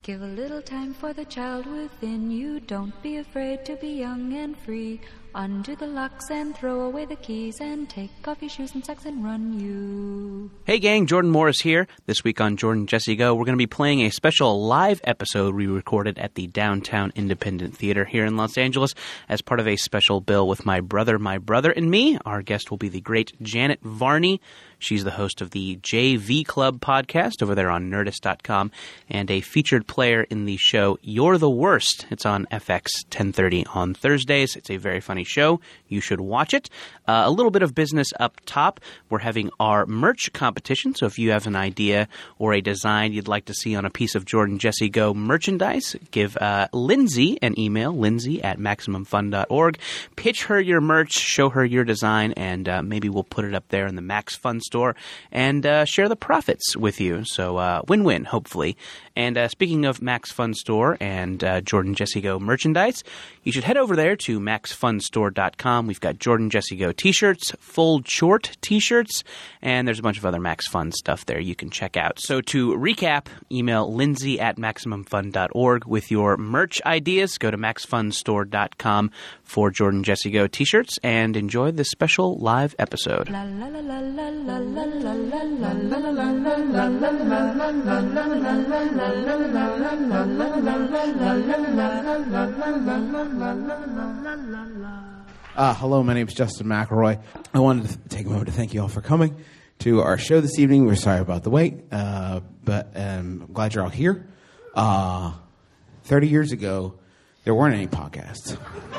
Give a little time for the child within you. Don't be afraid to be young and free. Undo the locks and throw away the keys and take off your shoes and socks and run you. Hey gang, Jordan Morris here. This week on Jordan Jesse Go, we're going to be playing a special live episode we recorded at the Downtown Independent Theater here in Los Angeles as part of a special bill with my brother, and me. Our guest will be the great Janet Varney. She's the host of the JV Club podcast over there on Nerdist.com and a featured player in the show You're the Worst. It's on FX 10:30 on Thursdays. It's a very funny show. You should watch it. A little bit of business up top. We're having our merch competition, so if you have an idea or a design you'd like to see on a piece of Jordan Jesse Go merchandise, give Lindsay an email, lindsay@MaximumFun.org. Pitch her your merch, show her your design, and maybe we'll put it up there in the Max Fun store and share the profits with you. So win-win, hopefully. And speaking of Max Fun Store and Jordan Jesse Go merchandise, you should head over there to MaxFunStore.com. We've got Jordan Jesse Go t-shirts, full short t-shirts, and there's a bunch of other Max Fun stuff there you can check out. So to recap, email Lindsay@MaximumFun.org with your merch ideas. Go to MaxFunStore.com for Jordan Jesse Go t-shirts and enjoy this special live episode. La la la la la la la la Hello, my name is Justin McElroy. I wanted to take a moment to thank you all for coming to our show this evening. We're sorry about the wait, but I'm glad you're all here. 30 years ago, there weren't any podcasts.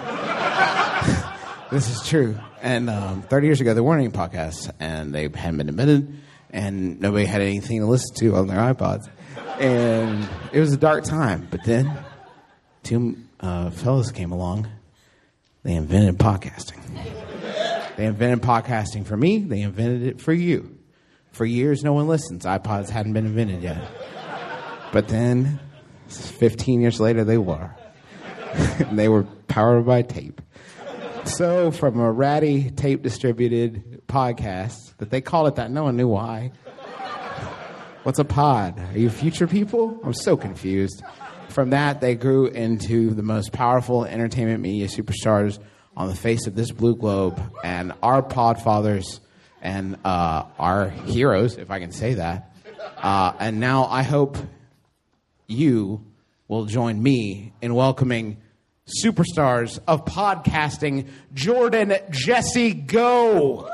This is true. And 30 years ago, there weren't any podcasts, and they hadn't been invented, and nobody had anything to listen to on their iPods. And it was a dark time. But then two fellas came along. They invented podcasting. They invented podcasting for me. They invented it for you. For years, no one listens. iPods hadn't been invented yet. But then, 15 years later, they were. And they were powered by tape. So, from a ratty tape-distributed podcast, that they called it that, no one knew why. What's a pod? Are you future people? I'm so confused. From that, they grew into the most powerful entertainment media superstars on the face of this blue globe, and our podfathers and our heroes, if I can say that. And now I hope you will join me in welcoming superstars of podcasting, Jordan Jesse Go.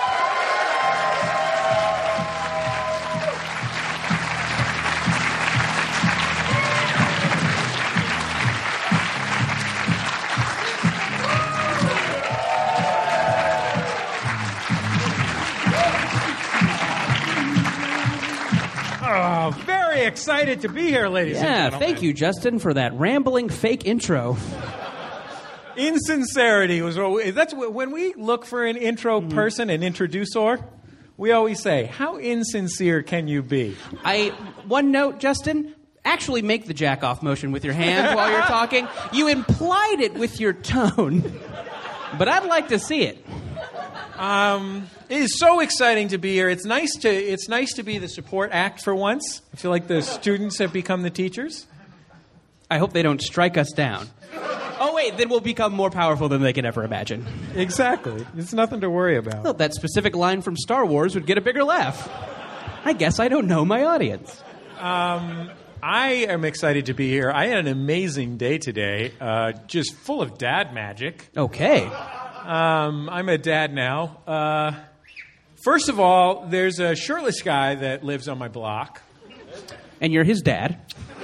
Very excited to be here, ladies and gentlemen. Yeah, thank you, Justin, for that rambling fake intro. Insincerity that's when we look for an intro person, an introducer, we always say, how insincere can you be? One note, Justin, actually make the jack-off motion with your hand while you're talking. You implied it with your tone, but I'd like to see it. It is so exciting to be here. It's nice to be the support act for once. I feel like the students have become the teachers. I hope they don't strike us down. Oh, wait, then we'll become more powerful than they can ever imagine. Exactly. It's nothing to worry about. Well, that specific line from Star Wars would get a bigger laugh. I guess I don't know my audience. I am excited to be here. I had an amazing day today, just full of dad magic. Okay. I'm a dad now. First of all, there's a shirtless guy that lives on my block. And you're his dad.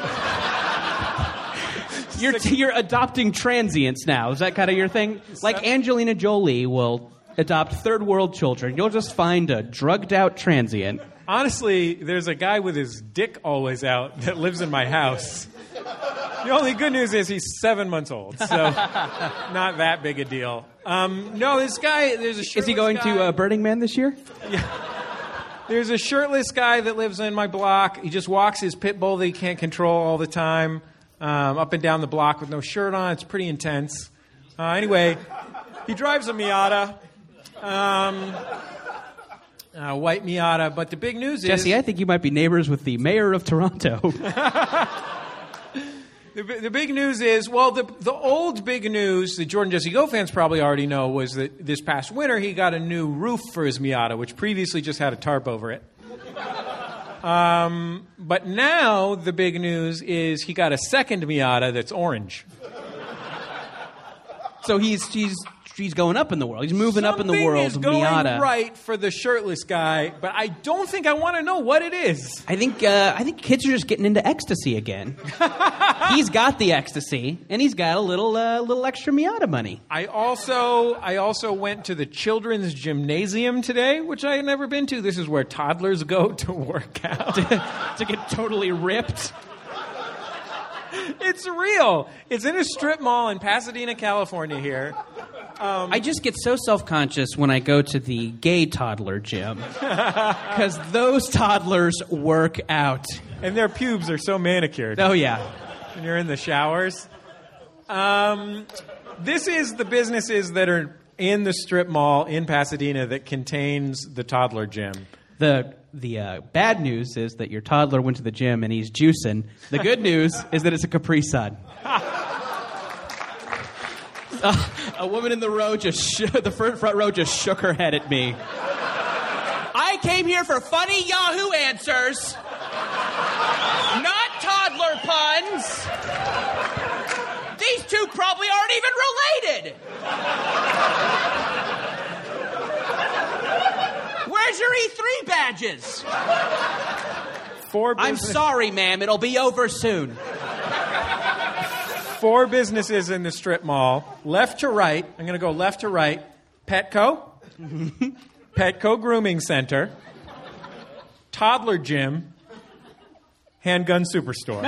You're adopting transients now. Is that kind of your thing? Like Angelina Jolie will adopt third world children. You'll just find a drugged out transient. Honestly, there's a guy with his dick always out that lives in my house. The only good news is he's 7 months old, so not that big a deal. No, this guy, there's a shirtless guy. Is he going to Burning Man this year? Yeah. There's a shirtless guy that lives in my block. He just walks his pit bull that he can't control all the time. Up and down the block with no shirt on. It's pretty intense. Anyway, he drives a Miata. White Miata. But the big news is... Jesse, I think you might be neighbors with the mayor of Toronto. The big news is, well, the old big news that Jordan Jesse Go fans probably already know was that this past winter he got a new roof for his Miata, which previously just had a tarp over it. But now the big news is he got a second Miata that's orange. So he's going up in the world. He's moving up in the world. Something is going Miata. right for the shirtless guy, but I don't think I want to know what it is. I think kids are just getting into ecstasy again. He's got the ecstasy, and he's got a little extra Miata money. I also went to the children's gymnasium today, which I had never been to. This is where toddlers go to work out. To get totally ripped. It's real. It's in a strip mall in Pasadena, California here. I just get so self-conscious when I go to the gay toddler gym. Because those toddlers work out. And their pubes are so manicured. Oh, yeah. When you're in the showers. This is the businesses that are in the strip mall in Pasadena that contains the toddler gym. The bad news is that your toddler went to the gym and he's juicing. The good news is that it's a Capri Sun. A woman in the row the front row just shook her head at me. I came here for funny Yahoo answers, not toddler puns. These two probably aren't even related. Where's your E3 badges? I'm sorry, ma'am. It'll be over soon. 4 businesses in the strip mall. Left to right. I'm going to go left to right. Petco. Petco Grooming Center. Toddler Gym. Handgun Superstore.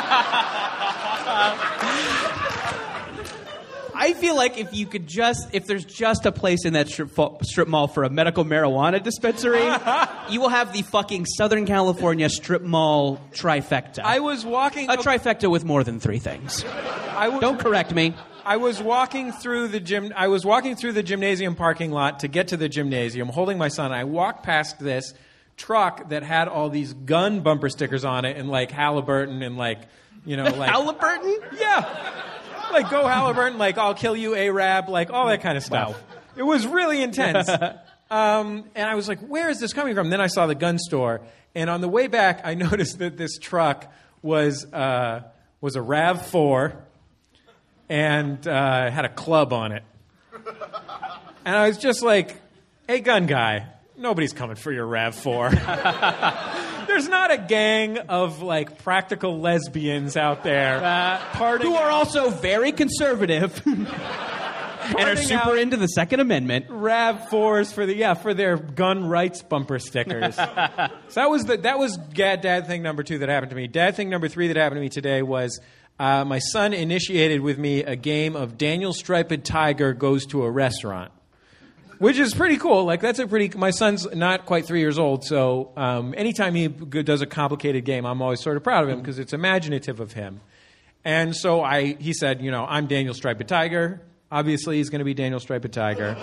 I feel like if there's just a place in that strip mall for a medical marijuana dispensary, you will have the fucking Southern California strip mall trifecta. I was walking a trifecta with more than 3 things. Don't correct me. I was walking through the gym. I was walking through the gymnasium parking lot to get to the gymnasium, holding my son. I walked past this truck that had all these gun bumper stickers on it, and like Halliburton, and like Halliburton? Yeah. Like, go Halliburton, like, I'll kill you, Arab, like, all that kind of stuff. Wow. It was really intense. And I was like, where is this coming from? Then I saw the gun store. And on the way back, I noticed that this truck was a RAV4 and had a club on it. And I was just like, hey, gun guy, nobody's coming for your RAV4. There's not a gang of, like, practical lesbians out there who are also very conservative and are super into the Second Amendment. RAV4s for their gun rights bumper stickers. So that was dad thing number 2 that happened to me. Dad thing number 3 that happened to me today was my son initiated with me a game of Daniel Striped Tiger Goes to a Restaurant. Which is pretty cool. Like, my son's not quite 3 years old, so anytime he does a complicated game, I'm always sort of proud of him because it's imaginative of him. And so he said, I'm Daniel Striped Tiger. Obviously, he's going to be Daniel Striped Tiger.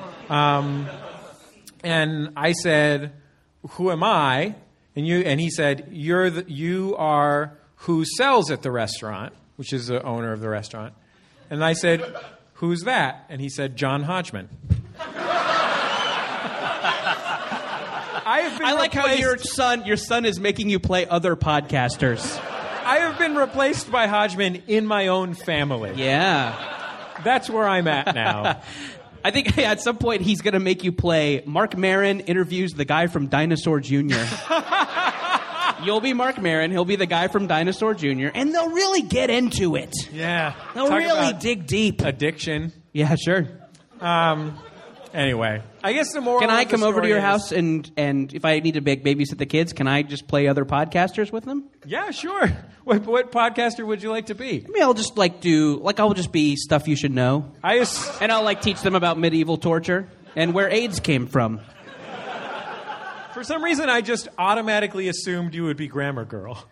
And I said, who am I? And he said, you are who sells at the restaurant, which is the owner of the restaurant. And I said, who's that? And he said, John Hodgman. I like how your son is making you play other podcasters. I have been replaced by Hodgman in my own family. Yeah. That's where I'm at now. I think at some point he's going to make you play Mark Maron interviews the guy from Dinosaur Jr. You'll be Mark Maron, he'll be the guy from Dinosaur Jr., and they'll really get into it. Yeah. They'll really dig deep. Addiction. Yeah, sure. Anyway, I guess the moral. Can I come over to your is, house and if I need to babysit the kids, can I just play other podcasters with them? Yeah, sure. What podcaster would you like to be? I mean, I'll just I'll just be Stuff You Should Know. And I'll teach them about medieval torture and where AIDS came from. For some reason, I just automatically assumed you would be Grammar Girl.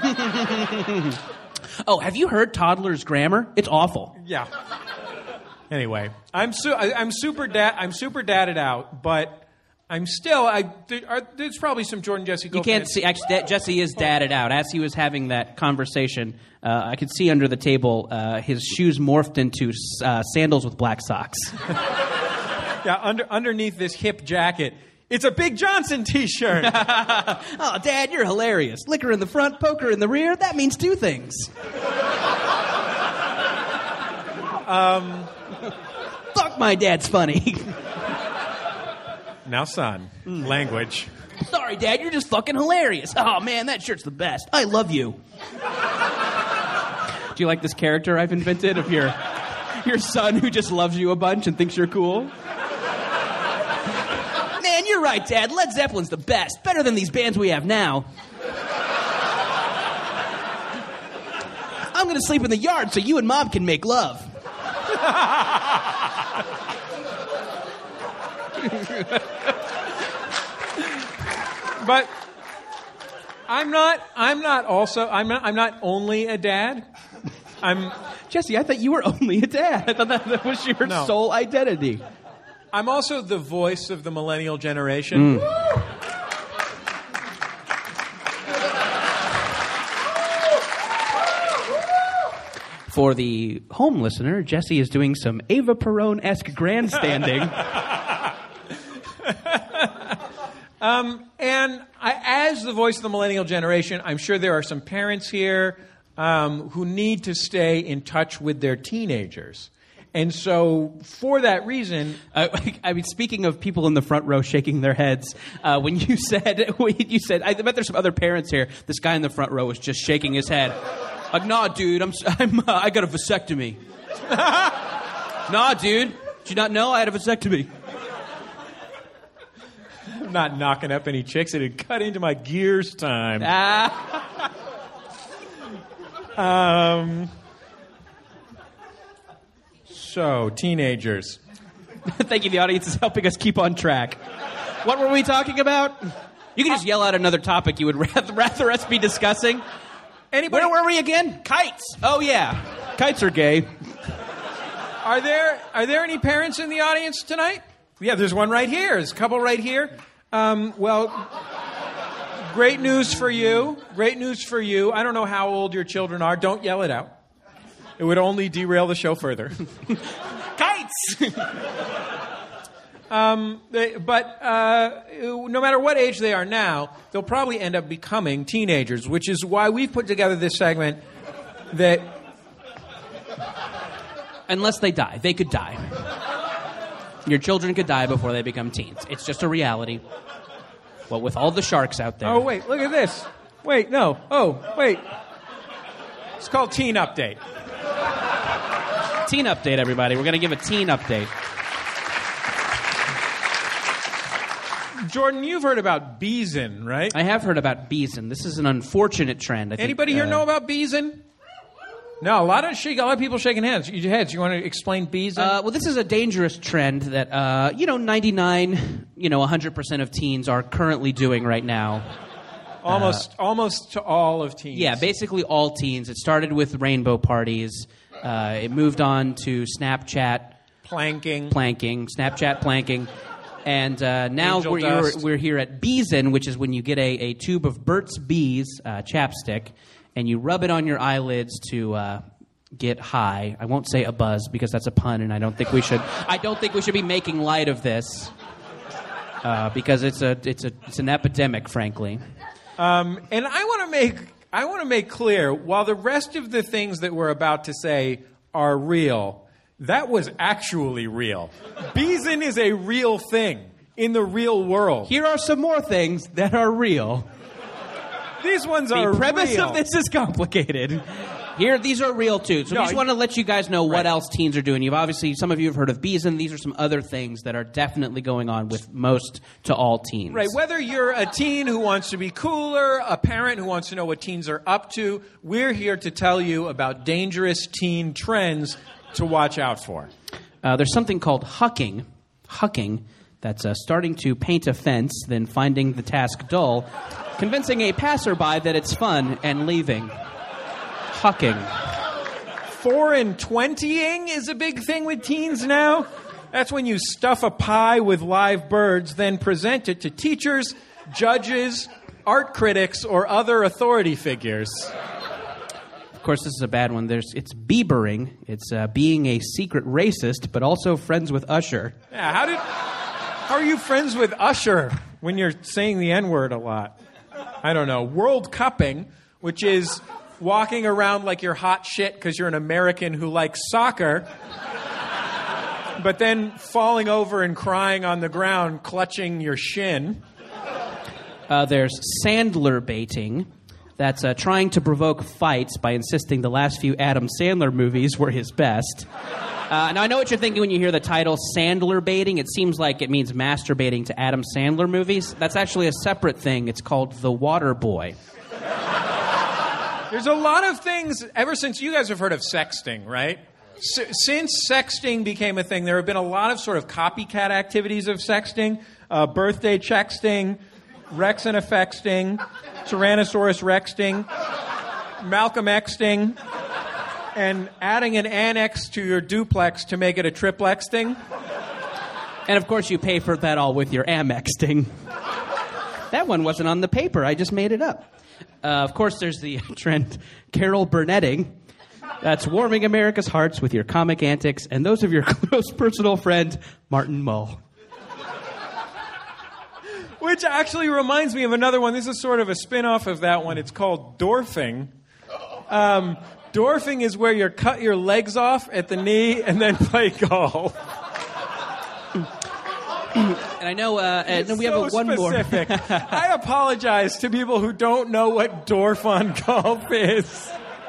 Oh, have you heard Toddler's Grammar? It's awful. Yeah. Anyway, I'm super dadded out, but I'm still. There's probably some Jordan Jesse Go. You can't fans. see. Actually, Jesse is dadded out. As he was having that conversation, I could see under the table his shoes morphed into sandals with black socks. Yeah, underneath this hip jacket, it's a Big Johnson T-shirt. Oh, Dad, you're hilarious. Liquor in the front, poker in the rear. That means two things. Fuck, my dad's funny. Now, son, language. Sorry, Dad, you're just fucking hilarious. Oh, man, that shirt's the best. I love you. Do you like this character I've invented of your son who just loves you a bunch and thinks you're cool? Man, you're right, Dad. Led Zeppelin's the best. Better than these bands we have now. I'm going to sleep in the yard so you and Mom can make love. But I'm not only a dad. Jesse, I thought you were only a dad. I thought that was your sole identity. I'm also the voice of the millennial generation. For the home listener, Jesse is doing some Ava Perón-esque grandstanding. As the voice of the millennial generation, I'm sure there are some parents here who need to stay in touch with their teenagers. And so, for that reason... I mean, speaking of people in the front row shaking their heads, when you said, I bet there's some other parents here, this guy in the front row was just shaking his head. Like, nah, dude, I got a vasectomy. Nah, dude, did you not know I had a vasectomy? I'm not knocking up any chicks. It had cut into my gears time. So, teenagers. Thank you. The audience is helping us keep on track. What were we talking about? You can just yell out another topic you would rather us be discussing. Anybody? Where were we again? Kites. Oh, yeah. Kites are gay. Are there any parents in the audience tonight? Yeah, there's one right here. There's a couple right here. Well, great news for you. Great news for you. I don't know how old your children are. Don't yell it out. It would only derail the show further. Kites! No matter what age they are now, they'll probably end up becoming teenagers, which is why we've put together this segment that... Unless they die. They could die. Your children could die before they become teens. It's just a reality. Well, with all the sharks out there... Oh, wait, look at this. Wait, no. Oh, wait. It's called Teen Update. Teen Update, everybody. We're going to give a teen update. Jordan, you've heard about Beeson, right? I have heard about Beeson. This is an unfortunate trend. I think, Anybody here know about Beeson? No, a lot of people shaking hands. You want to explain Beeson? Well, this is a dangerous trend that 100% of teens are currently doing right now. Almost to all of teens. Yeah, basically all teens. It started with rainbow parties. It moved on to Snapchat planking, Snapchat planking. And now we're here at Beeson, which is when you get a tube of Burt's Bees chapstick, and you rub it on your eyelids to get high. I won't say a buzz because that's a pun, and I don't think we should be making light of this because it's an epidemic, frankly. And I want to make clear, while the rest of the things that we're about to say are real, that was actually real. Beeson is a real thing in the real world. Here are some more things that are real. These ones are real. The premise of this is complicated. Here, these are real too. So we just want to let you guys know what else teens are doing. Some of you have heard of Beeson. These are some other things that are definitely going on with most to all teens. Right. Whether you're a teen who wants to be cooler, a parent who wants to know what teens are up to, we're here to tell you about dangerous teen trends to watch out for. There's something called hucking. Hucking. That's starting to paint a fence, then finding the task dull, convincing a passerby that it's fun, and leaving. Hucking. 4 and 20ing is a big thing with teens now. That's when you stuff a pie with live birds, then present it to teachers, judges, art critics, or other authority figures. Of course, this is a bad one. It's Biebering. It's being a secret racist, but also friends with Usher. Yeah, how are you friends with Usher when you're saying the N-word a lot? I don't know. World Cupping, which is walking around like you're hot shit because you're an American who likes soccer, but then falling over and crying on the ground, clutching your shin. There's Sandler baiting. That's trying to provoke fights by insisting the last few Adam Sandler movies were his best. Now, I know what you're thinking when you hear the title Sandler baiting. It seems like it means masturbating to Adam Sandler movies. That's actually a separate thing. It's called The Water Boy. There's a lot of things, ever since you guys have heard of sexting, right? Since sexting became a thing, there have been a lot of sort of copycat activities of sexting. Birthday chexting, Rex and Effexting, Tyrannosaurus Rexting, Malcolm Xting, and adding an annex to your duplex to make it a triplexting. And of course, you pay for that all with your Amexting. That one wasn't on the paper. I just made it up. Of course, there's the trend Carol Burnetting. That's warming America's hearts with your comic antics and those of your close personal friend, Martin Mull. Which actually reminds me of another one. This is sort of a spin-off of that one. It's called Dwarfing. Dwarfing is where you cut your legs off at the knee and then play golf. And I know we have one specific. more. I apologize to people who don't know what dwarf on golf is.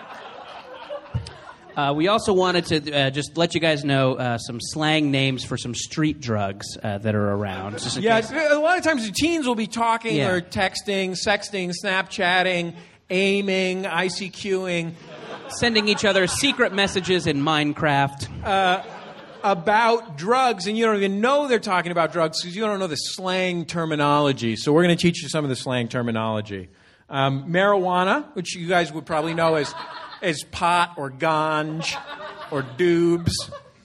We also wanted to just let you guys know some slang names for some street drugs that are around. Yeah, a lot of times the teens will be talking or texting, sexting, Snapchatting, aiming, ICQing. Sending each other secret messages in Minecraft. About drugs, and you don't even know they're talking about drugs because you don't know the slang terminology. So we're going to teach you some of the slang terminology. Marijuana, which you guys would probably know as pot or ganj or doobs.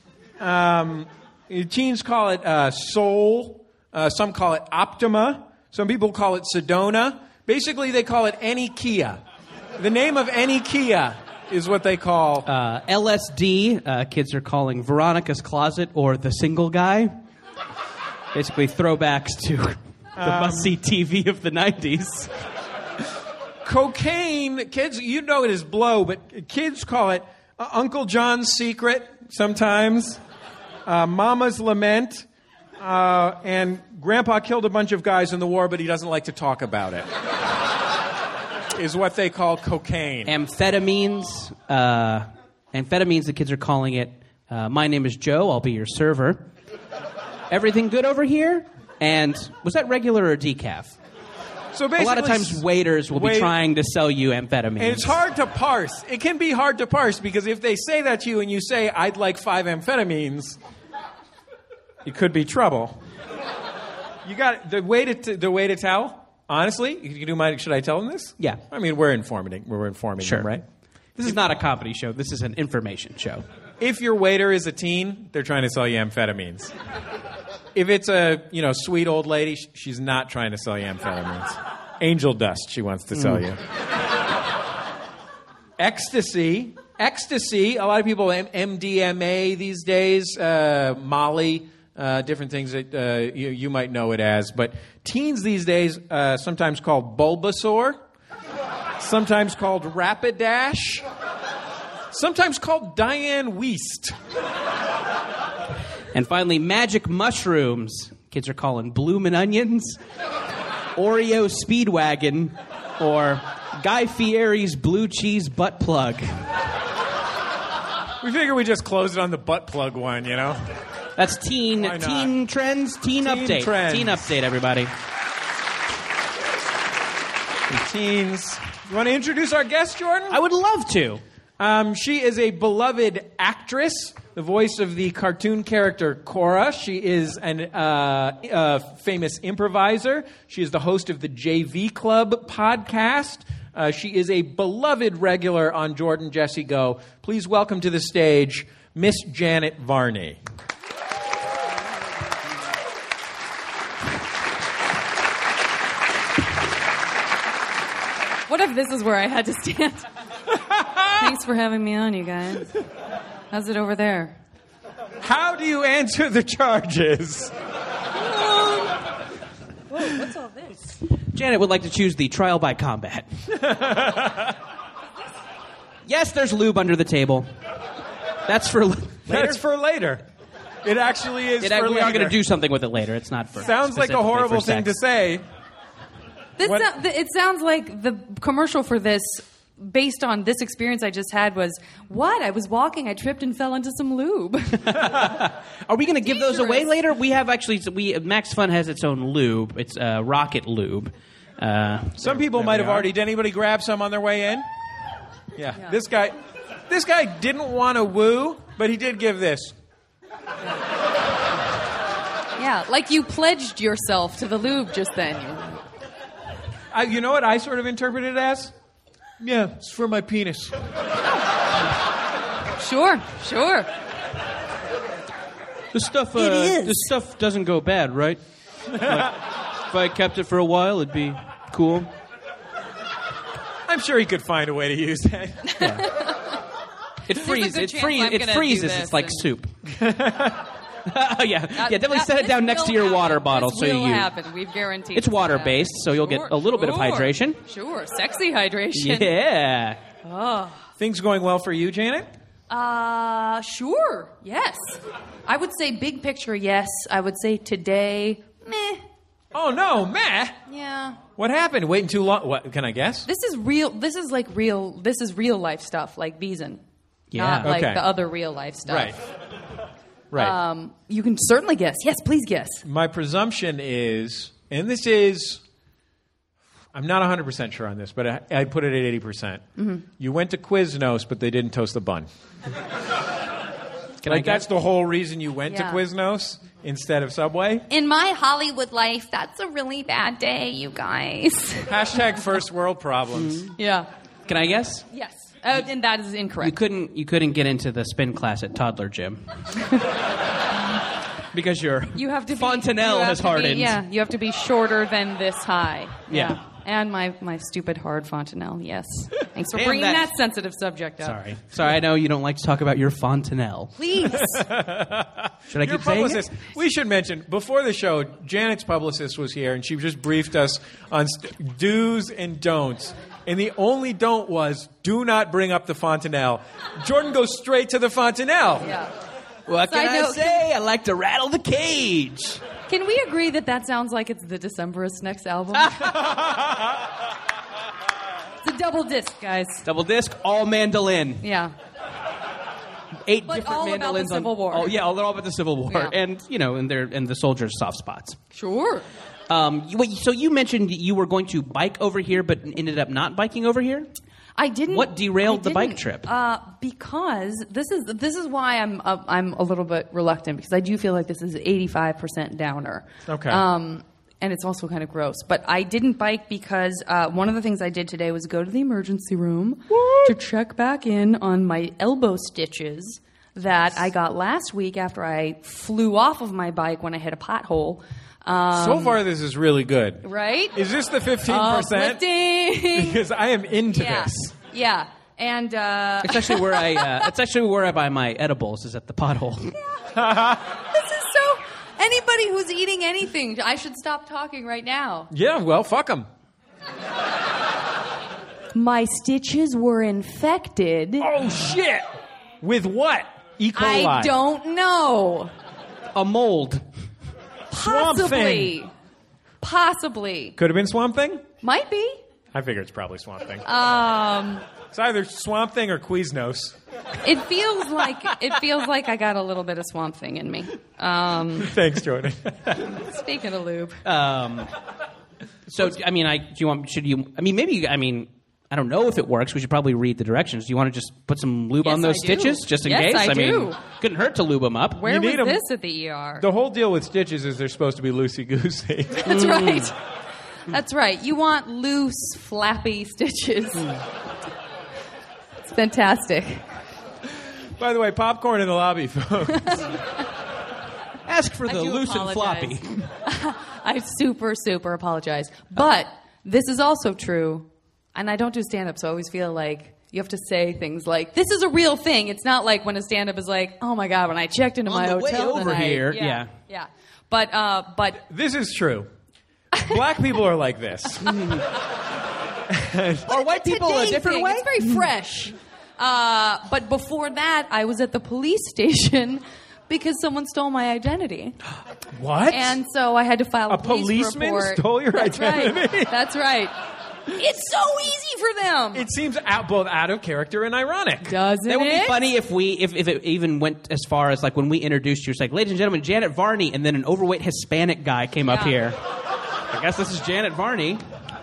Teens call it soul. Some call it Optima. Some people call it Sedona. Basically, they call it any Kia. The name of any Kia is what they call... LSD, kids are calling Veronica's Closet or The Single Guy. Basically throwbacks to the must-see TV of the 90s. Cocaine, kids, you know it as blow, but kids call it Uncle John's Secret sometimes, Mama's Lament, and Grandpa killed a bunch of guys in the war, but he doesn't like to talk about it. Is what they call cocaine. Amphetamines. Amphetamines, the kids are calling it, my name is Joe, I'll be your server. Everything good over here? And was that regular or decaf? So basically, a lot of times waiters will be trying to sell you amphetamines. And it's hard to parse. It can be hard to parse because if they say that to you and you say, I'd like 5 amphetamines, it could be trouble. You got the way to tell. Honestly, you do mind? Should I tell them this? Yeah. I mean, we're informing sure. them, right? This is not a comedy show. This is an information show. If your waiter is a teen, they're trying to sell you amphetamines. If it's a sweet old lady, she's not trying to sell you amphetamines. Angel dust, she wants to sell you. Ecstasy. A lot of people MDMA these days. Molly. Different things that you might know it as. But teens these days, sometimes called Bulbasaur, sometimes called Rapidash, sometimes called Diane Weist. And finally, magic mushrooms. Kids are calling Bloomin' Onions, Oreo Speedwagon, or Guy Fieri's Blue Cheese Butt Plug. We figure we just close it on the butt plug one, That's teen trends, teen update. Trends. Teen update, everybody. Teens. You want to introduce our guest, Jordan? I would love to. She is a beloved actress, the voice of the cartoon character Cora. She is a famous improviser. She is the host of the JV Club podcast. She is a beloved regular on Jordan Jesse Go. Please welcome to the stage Miss Janet Varney. 5, this is where I had to stand. Thanks for having me on, you guys. How's it over there? How do you answer the charges? Whoa, what's all this? Janet would like to choose the trial by combat. Yes, there's lube under the table. That's for later. That's for later. It actually is for later. We are going to do something with it later. It's not for Sounds like a horrible thing to say. It sounds like the commercial for this, based on this experience I just had, was, what? I was walking, I tripped and fell into some lube. Are we going to give those away later? We have actually, Max Fun has its own lube. It's Rocket Lube. Some people might have already. Did anybody grab some on their way in? Yeah. This guy didn't want to woo, but he did give this. Yeah, like you pledged yourself to the lube just then. You know what I sort of interpreted it as? Yeah, it's for my penis. Sure. The stuff doesn't go bad, right? Like, if I kept it for a while, it'd be cool. I'm sure he could find a way to use that. Yeah. It freezes. It's like soup. Definitely set it down next to your water bottle. This will happen. We've guaranteed. It's water-based, so you'll get a little bit of hydration. Sure, sexy hydration. Yeah. Oh. Things going well for you, Janet? Sure. Yes. I would say big picture, yes. I would say today, meh. Oh, no, meh? Yeah. What happened? Waiting too long? What, can I guess? This is real life stuff, like Beeson. Yeah. Not like the other real life stuff. Right. You can certainly guess. Yes, please guess. My presumption is, and this is, I'm not 100% sure on this, but I put it at 80%. Mm-hmm. You went to Quiznos, but they didn't toast the bun. That's the whole reason you went to Quiznos instead of Subway? In my Hollywood life, that's a really bad day, you guys. # first world problems. Mm-hmm. Yeah. Can I guess? Yes. And that is incorrect. You couldn't get into the spin class at Toddler Gym. Because you have to fontanelle has hardened. You have to be shorter than this high. Yeah. And my stupid hard fontanelle, yes. Thanks for bringing that sensitive subject up. Sorry, I know you don't like to talk about your fontanelle. Please. Should I keep saying it? We should mention, before the show, Janet's publicist was here, and she just briefed us on do's and don'ts. And the only don't was, do not bring up the fontanelle. Jordan goes straight to the fontanelle. Yeah. What can I say? I like to rattle the cage. Can we agree that sounds like it's the Decemberists' next album? It's a double disc, guys. Double disc, all mandolin. Yeah. 8 but different all mandolins about the Civil War. Oh yeah, they're all about the Civil War, Yeah. and and the soldiers' soft spots. Sure. So you mentioned you were going to bike over here, but ended up not biking over here. I didn't. What derailed the bike trip? Because this is why I'm a little bit reluctant, because I do feel like this is 85% downer. Okay. And it's also kind of gross. But I didn't bike because one of the things I did today was go to the emergency room to check back in on my elbow stitches that I got last week after I flew off of my bike when I hit a pothole. So far, this is really good. Right? Is this the 15%? Uplifting. Because I am into this. Yeah. And it's actually where I buy my edibles, is at the pothole. This is so. Anybody who's eating anything, I should stop talking right now. Yeah, well, fuck them. My stitches were infected. Oh, shit. With what? E. coli. I don't know. A mold. Possibly. Possibly. Could have been Swamp Thing? Might be. I figure it's probably Swamp Thing. It's either Swamp Thing or Quiznos. It feels like I got a little bit of Swamp Thing in me. Thanks, Jordan. Speaking of lube. So, I mean, I don't know if it works. We should probably read the directions. Do you want to just put some lube on those stitches just in case? I do. Mean, couldn't hurt to lube them up. Where was this at the ER? The whole deal with stitches is they're supposed to be loosey-goosey. That's right. That's right. You want loose, flappy stitches. It's fantastic. By the way, popcorn in the lobby, folks. Ask for the loose apologize. and floppy. I super, super apologize. But this is also true. And I don't do stand-up, so I always feel like you have to say things like, this is a real thing. It's not like when a stand-up is like, oh my God, when I checked into my hotel way over tonight. here. Yeah. But This is true. Black people are like this. Are white people a different way? It's very fresh. But before that, I was at the police station because someone stole my identity. What? And so I had to file a police policeman report. stole your identity? Right. That's right. It's so easy for them. It seems both out of character and ironic. Doesn't That would it? be funny if it even went as far as like when we introduced you, it's like, ladies and gentlemen, Janet Varney, and then an overweight Hispanic guy came up here. I guess this is Janet Varney.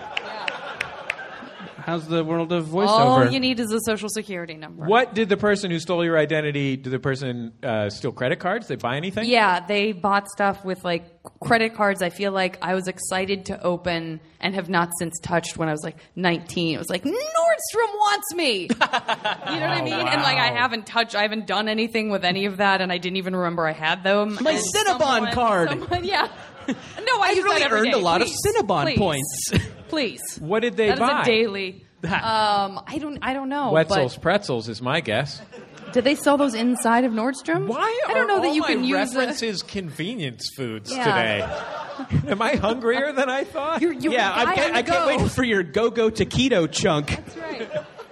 How's the world of voiceover? All you need is a social security number. What did the person who stole your identity, did the person steal credit cards? Did they buy anything? Yeah, they bought stuff with like credit cards. I feel like I was excited to open and have not since touched when I was like 19. It was like, Nordstrom wants me. You know what I mean? Wow. And like I haven't done anything with any of that, and I didn't even remember I had them. My And Cinnabon card. Yeah. No, I use really that every earned day. a lot of Please. Cinnabon Please. points. Please. What did they That buy? is a daily. I don't know. Wetzel's Pretzels is my guess. But did they sell those inside of Nordstrom? Why I don't know are that all you my can use references convenience foods Yeah. today? Am I hungrier than I thought? You're Yeah, a guy on the I can't go. wait for your go-go taquito chunk. That's right.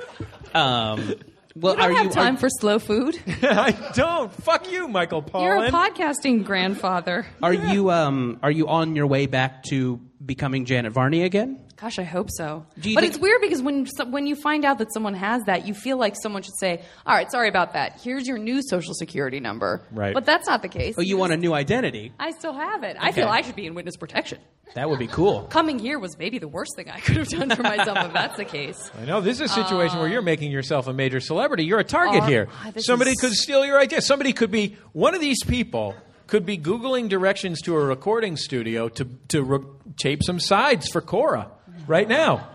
Well, You don't have time for slow food. I don't. Fuck you, Michael You're a Pollan. podcasting grandfather. Are you on your way back to becoming Janet Varney again? Gosh, I hope so. Do you But think- it's weird because when you find out that someone has that, you feel like someone should say, all right, sorry about that. Here's your new social security number. Right. But that's not the case. Oh, you want a new identity? I still have it. I feel I should be in witness protection. That would be cool. Coming here was maybe the worst thing I could have done for myself if that's the case. I know this is a situation where you're making yourself a major celebrity. You're a target here. this Somebody is- could steal your idea. Somebody could be one of these people. Could be Googling directions to a recording studio to tape some sides for Cora right now.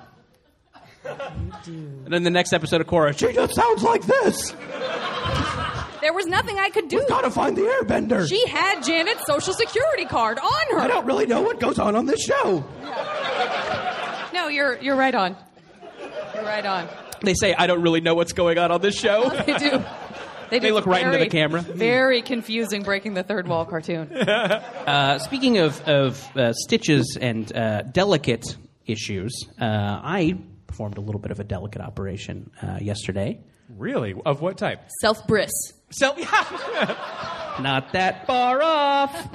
And then the next episode of Cora, she just sounds like this. There was nothing I could do. Gotta find the airbender. She had Janet's social security card on her. I don't really know what goes on this show. No, you're right on. You're right on. They say, I don't really know what's going on this show. They do. They look right into the camera. Very confusing breaking the third wall cartoon. Speaking of stitches and delicate issues, I performed a little bit of a delicate operation yesterday. Really? Of what type? Self-bris. So, not that far off.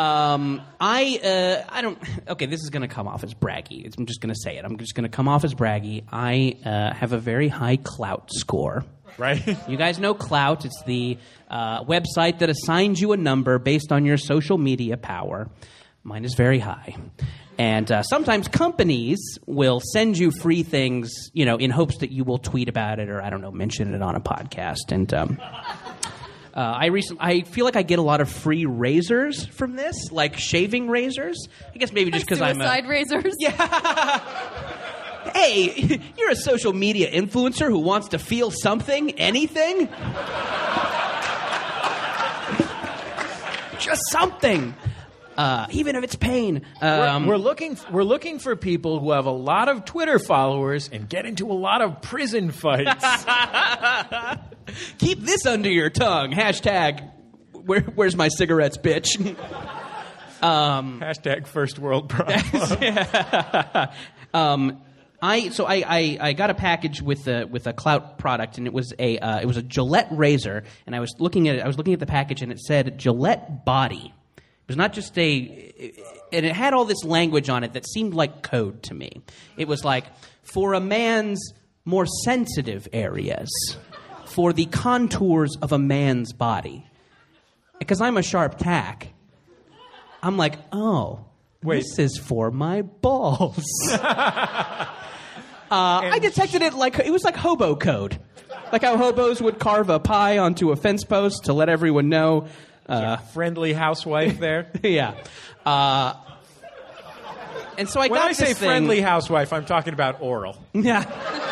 I don't. Okay, this is going to come off as braggy. I'm just going to say it. I'm just going to come off as braggy. I have a very high clout score. Right? You guys know Clout. It's the website that assigns you a number based on your social media power. Mine is very high. And sometimes companies will send you free things, in hopes that you will tweet about it or, I don't know, mention it on a podcast. And I feel like I get a lot of free razors from this, like shaving razors. I guess maybe just because I'm a... Suicide razors. Hey, you're a social media influencer who wants to feel something, anything? Just something. Even if it's pain. We're looking for people who have a lot of Twitter followers and get into a lot of prison fights. Keep this under your tongue. Hashtag, where's my cigarettes, bitch? Hashtag first world problem. I got a package with a Clout product, and it was a Gillette razor, and I was looking at the package, and it said Gillette Body. It was not just and it had all this language on it that seemed like code to me. It was like, for a man's more sensitive areas, for the contours of a man's body. Because I'm a sharp tack, I'm like, oh, Wait. this is for my balls. I detected it like it was like hobo code, like how hobos would carve a pie onto a fence post to let everyone know. Friendly housewife there. Yeah. And so I When got I this say thing. friendly housewife, I'm talking about oral. Yeah.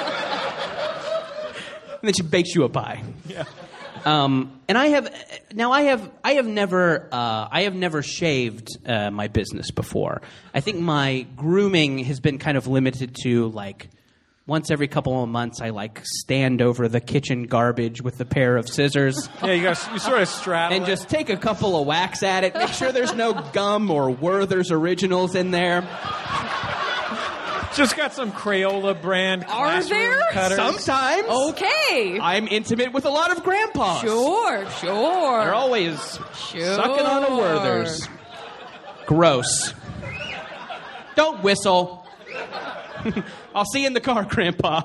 And then she bakes you a pie. Yeah. And I have never shaved my business before. I think my grooming has been kind of limited to like once every couple of months, I stand over the kitchen garbage with a pair of scissors. Yeah, you sort of straddle and it. just take a couple of whacks at it. Make sure there's no gum or Werther's Originals in there. Just got some Crayola brand classroom there? cutters. Sometimes. Okay. I'm intimate with a lot of grandpas. Sure. They're always sucking on a Werther's. Gross. Don't whistle. I'll see you in the car, Grandpa.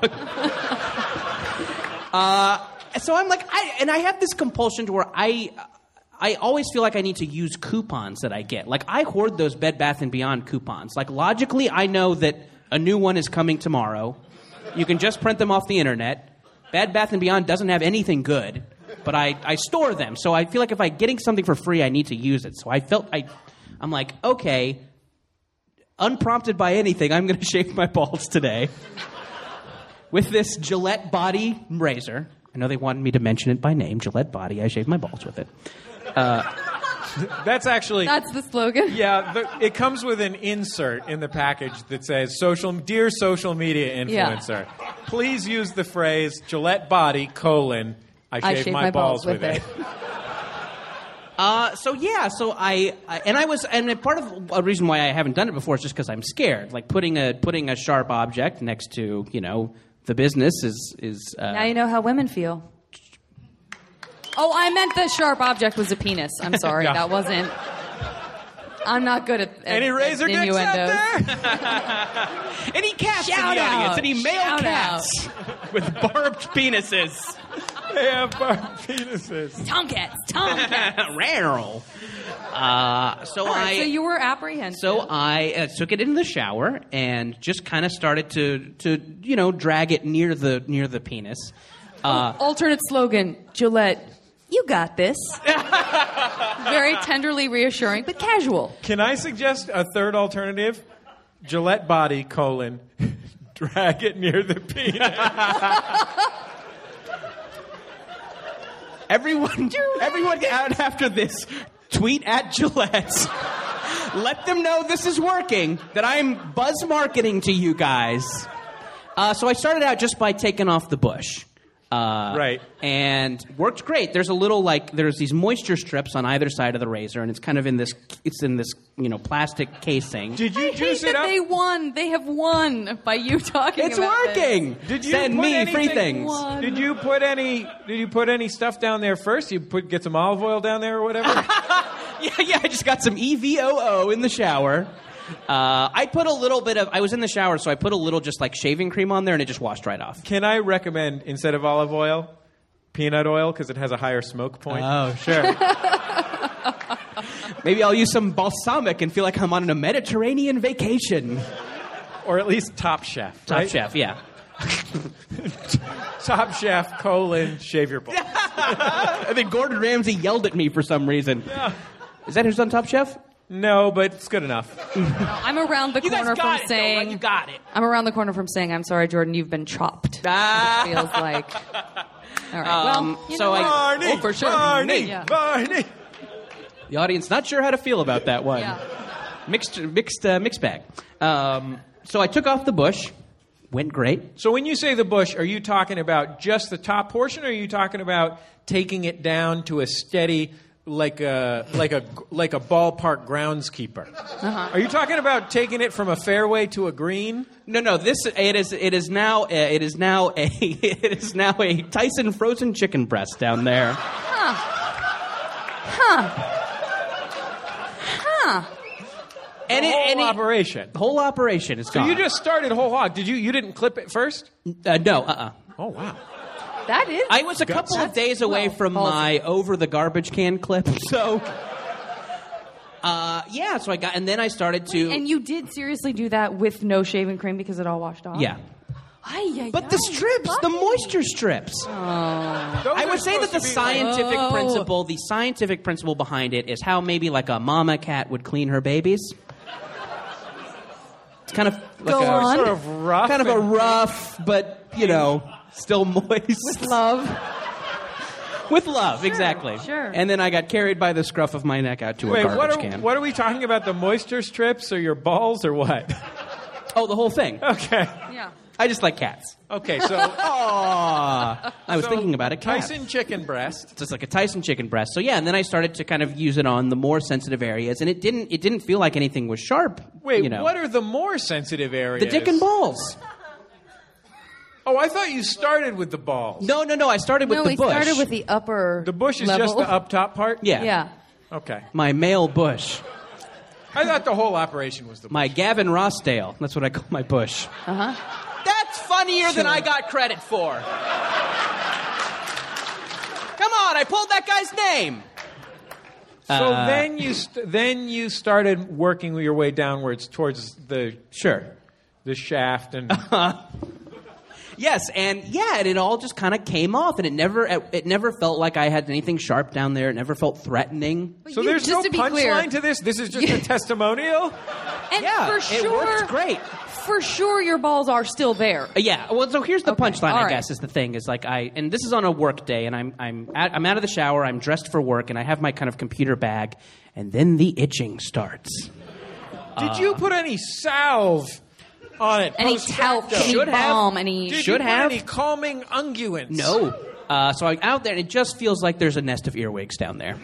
So I'm like, I have this compulsion to where I always feel like I need to use coupons that I get. Like, I hoard those Bed Bath & Beyond coupons. Like, logically, I know that a new one is coming tomorrow. You can just print them off the internet. Bed Bath & Beyond doesn't have anything good, but I store them. So I feel like if I'm getting something for free, I need to use it. So I'm like, okay, unprompted by anything, I'm going to shave my balls today with this Gillette Body razor. I know they wanted me to mention it by name, Gillette Body. I shaved my balls with it. That's the slogan. Yeah, it comes with an insert in the package that says, "Dear social media influencer, please use the phrase Gillette Body, I shave my balls with it." And part of a reason why I haven't done it before is just because I'm scared. Like putting a sharp object next to, the business is Now you know how women feel. Oh, I meant the sharp object was a penis. I'm sorry, Yeah. that wasn't. I'm not good at any razor dicks out innuendos. there. Any cats Shout in the audience? out. Any male Shout cats with barbed penises? They have barbed penises. Tomcats. Rare. So you were apprehensive. So I took it in the shower and just kind of started to drag it near the penis. Alternate slogan, Gillette, you got this. Very tenderly reassuring, but casual. Can I suggest a third alternative? Gillette Body, drag it near the penis. Everyone out after this, tweet at Gillette. Let them know this is working, that I'm buzz marketing to you guys. So I started out just by taking off the bush. Right. And worked great. There's a little there's these moisture strips on either side of the razor, and it's kind of in this plastic casing. Did you juice it up? They won. They have won by you talking It's about working. this. Did you Send put me free anything- things. Did you put any stuff down there first? Get some olive oil down there or whatever? Yeah, I just got some EVOO in the shower. I put a little bit of... I was in the shower, so I put a little just shaving cream on there, and it just washed right off. Can I recommend, instead of olive oil, peanut oil, because it has a higher smoke point? Oh, sure. Maybe I'll use some balsamic and feel like I'm on a Mediterranean vacation. Or at least Top Chef, Top right? Chef, yeah. Top Chef, shave your balls. I think Gordon Ramsay yelled at me for some reason. Yeah. Is that who's on Top Chef? No, but it's good enough. I'm around the corner from saying... Though, you got it. I'm around the corner from saying, I'm sorry, Jordan, you've been chopped. Ah. It feels like... All right, Barney, for sure. Barney, Yeah. Barney. The audience not sure how to feel about that one. Yeah. Mixed bag. So I took off the bush. Went great. So when you say the bush, are you talking about just the top portion, or are you talking about taking it down to a steady, like a ballpark groundskeeper? Uh-huh. Are you talking about taking it from a fairway to a green? No. It is now a Tyson frozen chicken breast down there. Huh. The whole operation. The whole operation is So gone. you just started whole hog. You didn't clip it first? No. Oh wow. That is... I was a couple of days away from my over the garbage can clip. So, so I got, and then I started to. And you did seriously do that with no shaving cream because it all washed off? Yeah. But the strips, the moisture strips. Those I would are say that the supposed to be scientific principle behind it is how maybe like a mama cat would clean her babies. It's kind of like sort of rough. kind of a rough, but still moist. With love. With love, exactly. Sure. And then I got carried by the scruff of my neck out to a garbage can. What are we talking about? The moisture strips or your balls or what? Oh, the whole thing. Okay. Yeah. I just like cats. Okay, so I was thinking about a cat. Tyson chicken breast. It's just like a Tyson chicken breast. So yeah, and then I started to kind of use it on the more sensitive areas, and it didn't feel like anything was sharp. Wait, you know. what are the more sensitive areas? The dick and balls. Oh, I thought you started with the balls. No. I started with the he bush. started with the upper. The bush is level. just the up top part? Yeah. Yeah. Okay. My male bush. I thought the whole operation was the bush. My Gavin Rossdale. That's what I call my bush. Uh-huh. That's funnier than I got credit for. Come on, I pulled that guy's name. So then you started working your way downwards towards the shaft and Yes, and it all just kind of came off, and it never felt like I had anything sharp down there. It never felt threatening. So there's no punchline to this? This is just a testimonial? And for sure, it works great. For sure, your balls are still there. Yeah. Well, so here's the punchline. All I right. guess is the thing is like and this is on a work day, and I'm out of the shower. I'm dressed for work, and I have my kind of computer bag, and then the itching starts. Did you put any salve on it? Any talc, any Should have. balm, any... Did Should you have. put any calming unguents? No. So I'm out there, and it just feels like there's a nest of earwigs down there.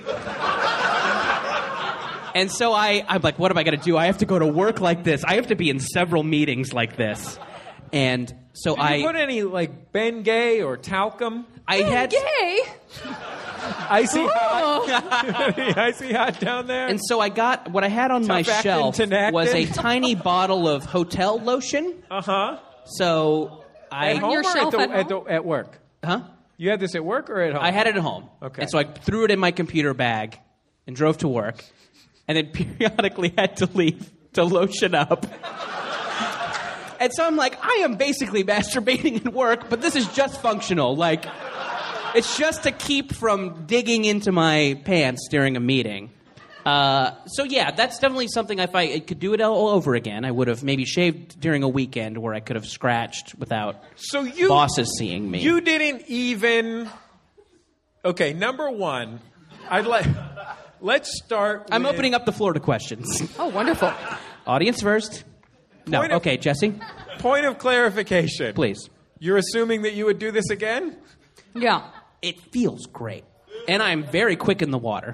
And so I'm like, what am I going to do? I have to go to work like this. I have to be in several meetings like this. And so Did you put any, like, Bengay or talcum? Gay? Icy hot? Any icy hot down there? And so I got, what I had on my Tofactin, shelf Tinactin? was a tiny bottle of hotel lotion. Uh-huh. So At home your or shelf at work? Huh? You had this at work or at home? I had it at home. Okay. And so I threw it in my computer bag and drove to work. And then periodically had to leave to lotion up. And so I'm like, I am basically masturbating at work, but this is just functional. Like, it's just to keep from digging into my pants during a meeting. So yeah, that's definitely something if I could do it all over again, I would have maybe shaved during a weekend where I could have scratched without bosses seeing me. You didn't even... Okay, number one, let's start with... I'm opening up the floor to questions. Oh, wonderful. Audience first. No, okay, Jesse. Point of clarification. Please. You're assuming that you would do this again? Yeah. It feels great. And I'm very quick in the water.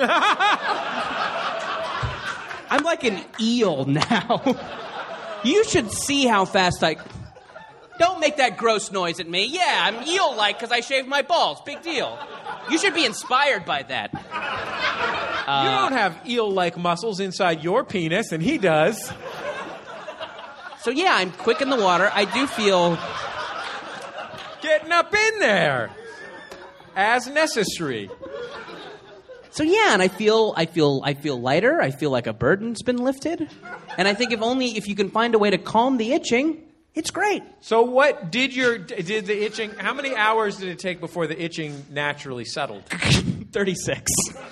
I'm like an eel now. You should see how fast I... Don't make that gross noise at me. Yeah, I'm eel-like because I shaved my balls. Big deal. You should be inspired by that. You don't have eel-like muscles inside your penis, and he does. So yeah, I'm quick in the water. I do feel... Getting up in there. As necessary. So yeah, and I feel lighter. I feel like a burden's been lifted. And I think if you can find a way to calm the itching, it's great. So what did the itching, how many hours did it take before the itching naturally settled? 36.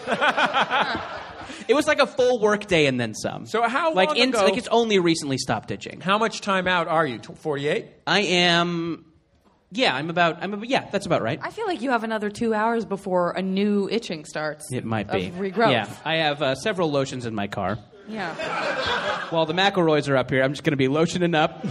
It was like a full work day and then some. So how long ago? Like it's only recently stopped itching. How much time out are you? 48? I am... Yeah, that's about right. I feel like you have another 2 hours before a new itching starts. It might be. Of regrowth. Yeah, I have several lotions in my car. Yeah. While the McElroys are up here, I'm just going to be lotioning up.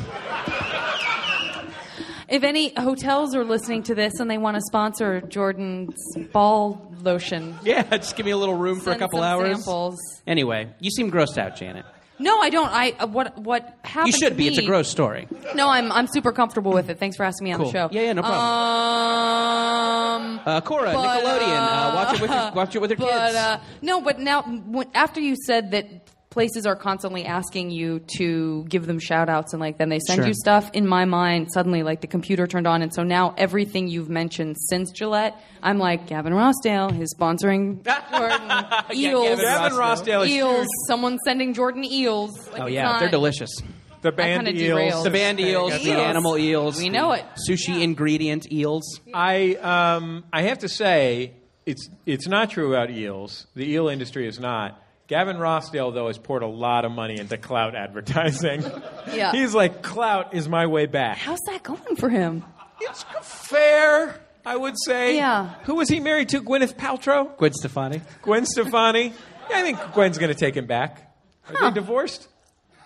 If any hotels are listening to this and they want to sponsor Jordan's ball lotion, Yeah, just give me a little room for a send couple some hours. samples. Anyway, you seem grossed out, Janet. No, I don't. What happened? You should to be. me, It's a gross story. No, I'm super comfortable with it. Thanks for asking me on Cool. the show. Yeah, no problem. Cora, but, Nickelodeon. Watch it with your kids. No, but now after you said that places are constantly asking you to give them shout outs and like then they send Sure. you stuff, in my mind suddenly like the computer turned on, and so now everything you've mentioned since Gillette, I'm like, Gavin Rossdale is sponsoring Jordan eels. Gavin Rossdale is Eels. huge. Someone's sending Jordan eels. Like, Oh it's yeah, not- they're delicious. The band kinda eels. derailed. The band eels, the Eels. animal eels. We know it. Sushi ingredient eels. I have to say, it's not true about eels. The eel industry is not. Gavin Rossdale, though, has poured a lot of money into clout advertising. Yeah. He's like, clout is my way back. How's that going for him? It's fair, I would say. Yeah. Who was he married to? Gwyneth Paltrow? Gwen Stefani. Gwen Stefani? Yeah, I think Gwen's going to take him back. Are they divorced?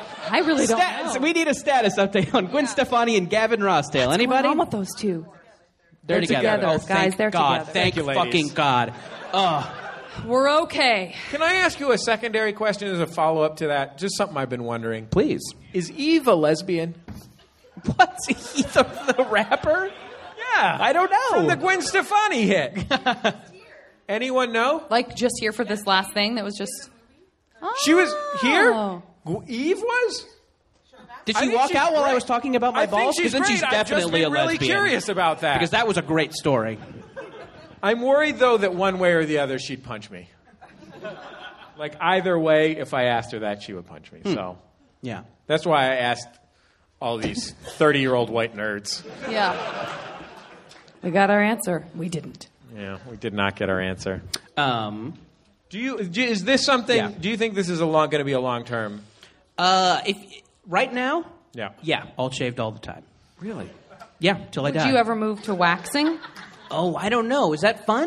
I really don't know. We need a status update on Gwen Stefani and Gavin Rossdale. Anybody? What's going on with those two? They're together. Oh, guys. thank They're God. together. Thank you, fucking ladies. God. Oh. We're okay. Can I ask you a secondary question as a follow-up to that? Just something I've been wondering. Please. Is Eve a lesbian? What's he, the rapper? Yeah. I don't know. From the Gwen Stefani hit. Anyone know? Like, just here for this last thing that was just... She was here? Oh. Eve was? Did I she think walk she's out while I great. was talking about my I balls? think she's then great. she's definitely I've just been a really lesbian. curious about that. Because that was a great story. I'm worried, though, that one way or the other, she'd punch me. Like, either way, if I asked her that, she would punch me. So Yeah. that's why I asked all these 30-year-old white nerds. Yeah. We got our answer. We didn't. Yeah, we did not get our answer. If Is this something? Yeah. Do you think this is going to be a long term? right now, Yeah. all shaved all the time. Really? Yeah, till I Would die. you ever move to waxing? Oh, I don't know. Is that fun?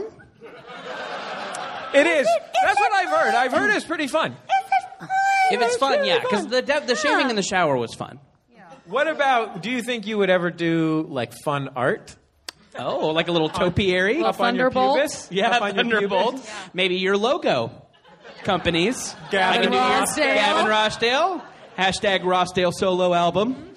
It is. That's what I've heard. I've heard it's pretty fun. If it's fun, yeah, because the shaving in the shower was fun. What about? Do you think you would ever do like fun art? Oh, like a little topiary? A Up on your Thunderbolt? pubis? Yeah, Up on your Thunderbolt. pubis? Maybe your logo companies. Gavin Rossdale. Gavin Rossdale. Hashtag Rossdale solo album.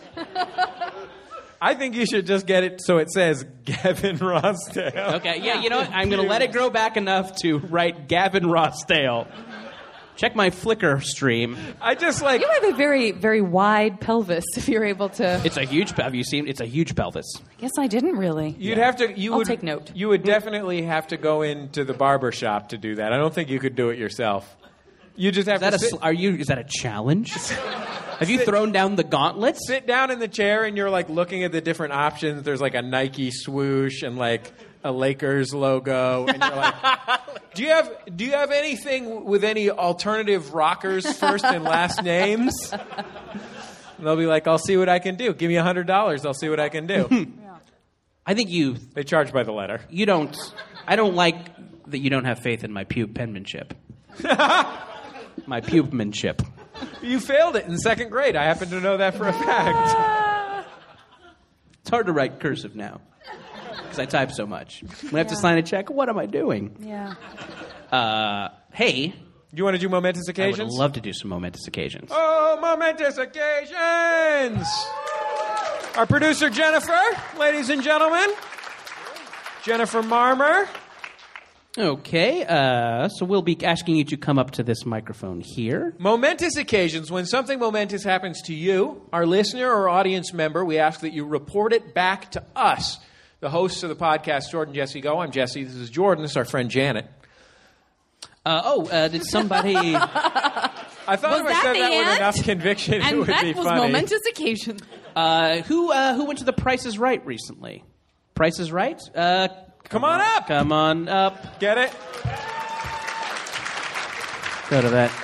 I think you should just get it so it says Gavin Rossdale. Okay, yeah, you know what? I'm going to let it grow back enough to write Gavin Rossdale. Check my Flickr stream. I just like. You have a very, very wide pelvis if you're able to... It's a huge. Have you seen? It's a huge pelvis. I guess I didn't really. You'd have to. You I'll would take note. You would definitely have to go into the barber shop to do that. I don't think you could do it yourself. You just have to Is that a challenge? Have you thrown down the gauntlets? sit down in the chair and you're like looking at the different options. There's like a Nike swoosh and like a Lakers logo, and you're like, do you have anything with any alternative rockers first and last names? And they'll be like, I'll see what I can do. Give me $100. I'll see what I can do. I think They charge by the letter. you don't. I don't like that you don't have faith in my penmanship. My pubemanship. You failed it in second grade. I happen to know that for a fact. It's hard to write cursive now because I type so much. When I have to sign a check, what am I doing? Yeah. Hey, You want to do momentous I would occasions? love to do some momentous occasions. Oh, momentous occasions! Our producer, Jennifer, ladies and gentlemen. Jennifer Marmer. Okay, so we'll be asking you to come up to this microphone here. Momentous occasions, when something momentous happens to you, our listener or audience member, we ask that you report it back to us. The hosts of the podcast, Jordan, Jesse, Go. I'm Jesse. This is Jordan. This is our friend Janet. Did somebody... I thought if I that said the that with aunt? enough conviction, it And would that be was funny. momentous occasion. who went to the Price is Right recently? Price is Right? Come on up. Come on up. Get it? Go to that.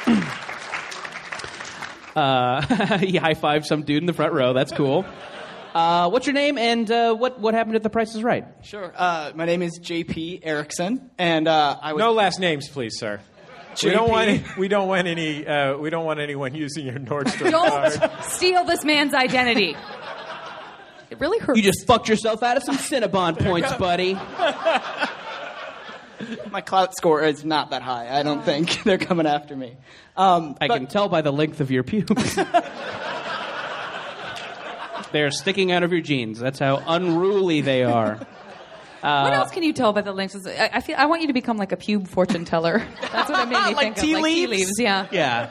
He high-fived some dude in the front row. That's cool. What's your name and what happened at the Price is Right? Sure. My name is JP Erickson, and I was No last names, please, sir. We don't want anyone using your Nordstrom card. Don't steal this man's identity. It really hurts. You just fucked yourself out of some Cinnabon points, buddy. my clout score is not that high. I don't think they're coming after me. I can tell by the length of your pubes. They're sticking out of your jeans. That's how unruly they are. What else can you tell by the links? I want you to become like a pube fortune teller. That's what it made me Like think tea of. leaves? Like tea leaves, yeah. Yeah.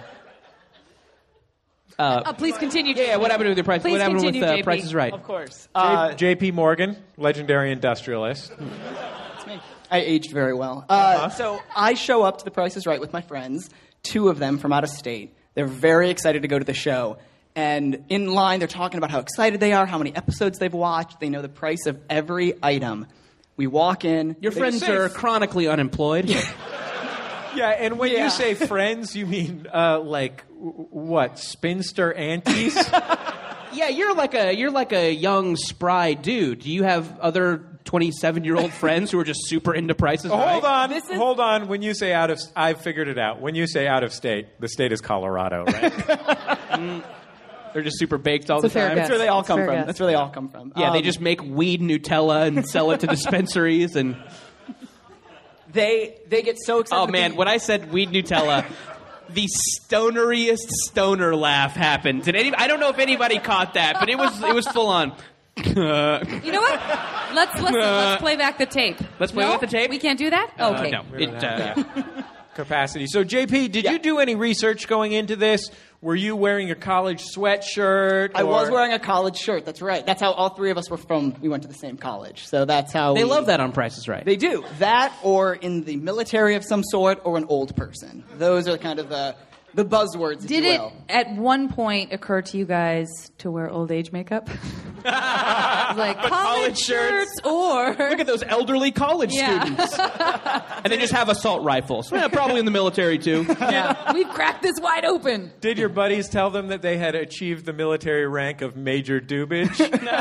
Please continue. Yeah, what happened with the price? Please What happened with continue, JP. Price is Right? Of course. J.P. Morgan, legendary industrialist. I aged very well. So I show up to The Price is Right with my friends, 2 of them from out of state. They're very excited to go to the show. And in line, they're talking about how excited they are, how many episodes they've watched. They know the price of every item. We walk in. Your friends are chronically unemployed. Yeah, and when Yeah. you say friends, you mean what? Spinster aunties? Yeah, you're like a young spry dude. Do you have other 27-year-old friends who are just super into Price is Right. Hold on. When you say I've figured it out. When you say out of state, the state is Colorado, right? They're just super baked all the It's a fair time. guess. That's where they all come Fair from. guess. That's where they all come from. Yeah, they just make weed Nutella and sell it to dispensaries. And they get so excited. oh man, when I said weed Nutella, the stoneriest stoner laugh happened. I don't know if anybody caught that, but it was full on. You know what? Let's play back the tape. Let's play back the tape? We can't do that? Okay. No, Capacity. So, JP, did you do any research going into this? Were you wearing a college sweatshirt? I was wearing a college shirt. That's right. That's how all three of us were from. We went to the same college. So that's how they love that on Price is Right. They do. That or in the military of some sort or an old person. Those are kind of the buzzwords, Did if you it will. at one point occur to you guys to wear old age makeup? Like college shirts or... Look at those elderly college students. And they just have assault rifles. Yeah, probably in the military, too. Yeah. We've cracked this wide open. Did your buddies tell them that they had achieved the military rank of Major Dubage?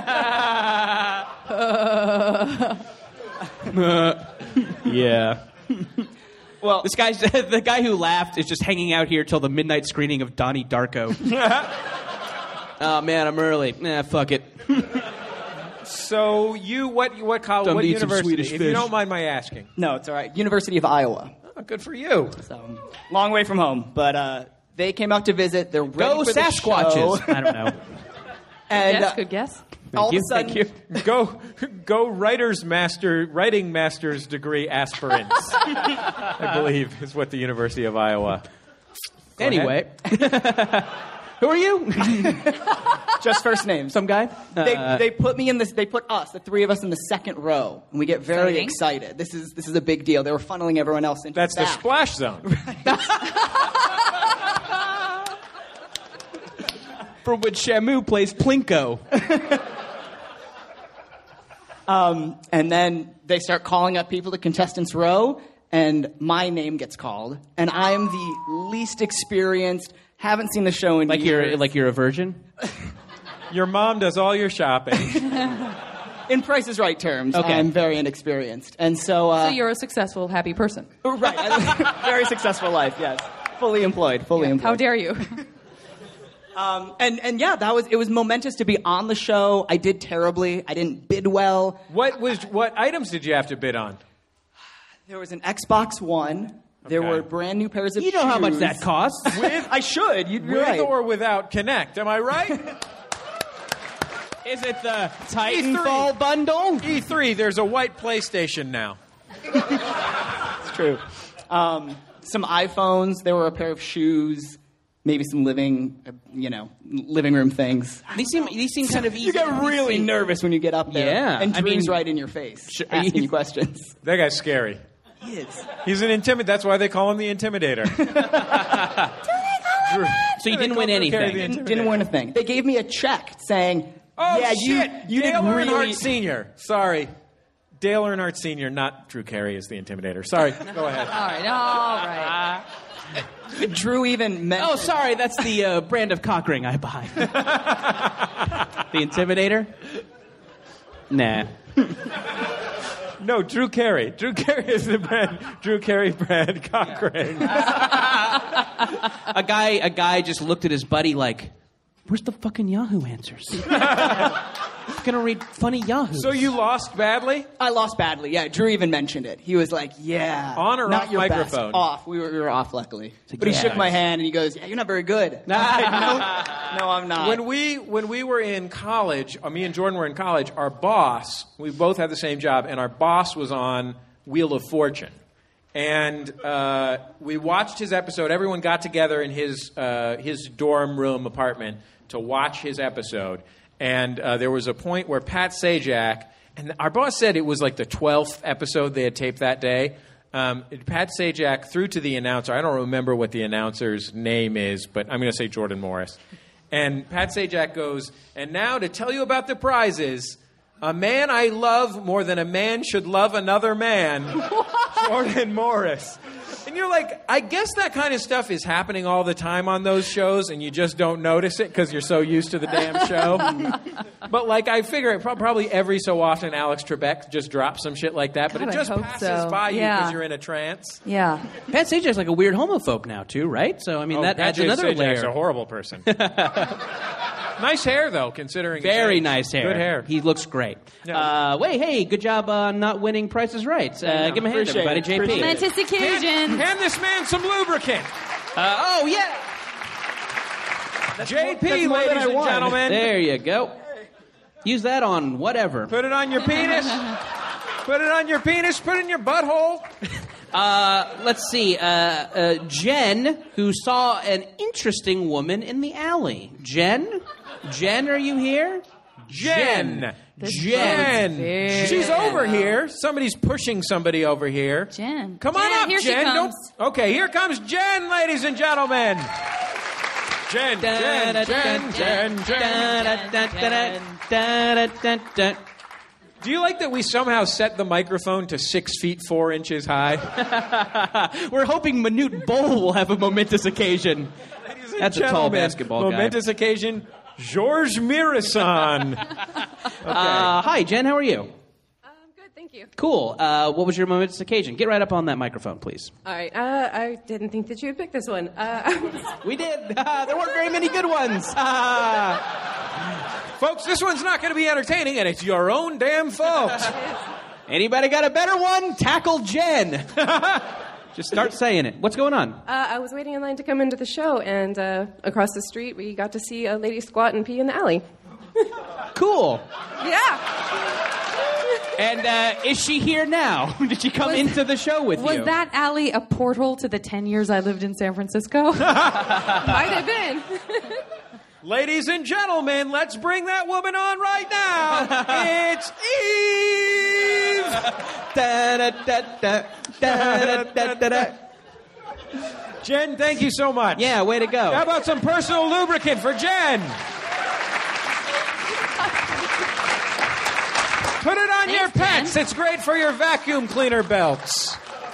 Yeah. Well, This guy's the guy who laughed is just hanging out here till the midnight screening of Donnie Darko. Oh man, I'm early. Nah, fuck it. So you, what college, Time what to eat some university? Swedish If you fish. don't mind my asking. no, it's all right. University of Iowa. Oh, good for you. So, long way from home. But they came out to visit. They're ready Go for the Sasquatches. show. I don't know. And Good guess. all of a Thank sudden, you. Go writing master's degree aspirants. I believe is what the University of Iowa. Go Anyway. Who are you? just first names. Some guy? They put me in this. They put us, the three of us, in the second row, and we get very Exciting. excited. This is a big deal. They were funneling everyone else into That's the back. splash zone. From which Shamu plays Plinko. And then they start calling up people to contestants row, and my name gets called, and I am the least experienced. Haven't seen the show in years. Like you're a virgin? Your mom does all your shopping. In Price is Right terms, Okay. I'm very inexperienced, and so So you're a successful, happy person. right, very successful life. Yes, fully employed. How dare you? And yeah, it was momentous to be on the show. I did terribly. I didn't bid well. What items did you have to bid on? There was an Xbox One. There Okay. were brand new pairs of You know shoes. how much that costs. I should. You'd be With right. or without Connect? Am I right? Is it the Titanfall bundle? E3. There's a white PlayStation now. It's true. Some iPhones. There were a pair of shoes. Maybe some living room things. These seem kind of easy. You get really nervous when you get up there. Yeah, And I Drew's mean- right in your face, Sure. asking you questions. That guy's scary. He is. He's an That's why they call him the Intimidator. So you didn't They win call Drew Carey anything. the Didn't win a thing. They gave me a check saying, Oh, yeah, shit! you did Dale really... Earnhardt Sr. Sorry. Dale Earnhardt Sr., not Drew Carey is the Intimidator. Sorry. Go ahead. All right. Drew even mentioned... Oh, sorry, that's the brand of cock ring I buy. The Intimidator? Nah. No, Drew Carey. Drew Carey is the brand. Drew Carey brand cock ring. A guy just looked at his buddy like, where's the fucking Yahoo answers? I'm gonna read funny Yahoo. So you lost badly? I lost badly, yeah. Drew even mentioned it. He was like, yeah. On or not off your microphone? Best. Off. We were off, luckily. like, But he yeah. shook my hand and he goes, yeah, you're not very good. No, I'm not. When we were in college, me and Jordan were in college, our boss, we both had the same job, and our boss was on Wheel of Fortune. And we watched his episode. Everyone got together in his dorm room apartment to watch his episode. And there was a point where Pat Sajak, and our boss said it was like the 12th episode they had taped that day. Pat Sajak threw to the announcer. I don't remember what the announcer's name is, but I'm going to say Jordan Morris. And Pat Sajak goes, and now to tell you about the prizes, a man I love more than a man should love another man, Jordan Morris. And you're like, I guess that kind of stuff is happening all the time on those shows, and you just don't notice it because you're so used to the damn show. But, like, I figure probably every so often Alex Trebek just drops some shit like that, but God, it just I hope passes so. by you Yeah. because you're in a trance. Yeah. Pat Sajak's like a weird homophobe now, too, right? So, I mean, that adds another Sajak's layer. a horrible person. Nice hair, though, considering his Very age. nice hair. Good hair. He looks great. Yeah. Wait, hey, good job not winning Price is Right. Give him a hand, Appreciate everybody. it. JP. Appreciate it. Momentous occasion. Hand this man some lubricant. Oh, yeah. JP, that's more than ladies I and want. gentlemen. There you go. Use that on whatever. Put it on your penis. Put it on your penis. Put it in your butthole. Let's see. Jen, who saw an interesting woman in the alley. Jen, are you here? Jen. Jen. She's over here. Somebody's pushing somebody over here. Jen. Come on Jen, up, here she Jen. comes. Okay, here comes Jen, ladies and gentlemen. Jen. Do you like that we somehow set the microphone to 6 feet 4 inches high? We're hoping Manute Bol will have a momentous occasion. That's a tall basketball guy. Momentous occasion, Georges Mirasan. Hi, Jen. How are you? Good, thank you. Cool. What was your momentous occasion? Get right up on that microphone, please. All right, I didn't think that you would pick this one. We did. There weren't very many good ones. Folks, this one's not going to be entertaining, and it's your own damn fault. Anybody got a better one? Tackle Jen. Just start saying it. What's going on? I was waiting in line to come into the show, and across the street we got to see a lady squat and pee in the alley. Cool. Yeah. And is she here now? Did she come into the show with you? Was that alley a portal to the 10 years I lived in San Francisco? Might have been. Ladies and gentlemen, let's bring that woman on right now. It's Eve. Jen, thank you so much. Yeah, way to go. How about some personal lubricant for Jen? Put it on your pets. It's great for your vacuum cleaner belts.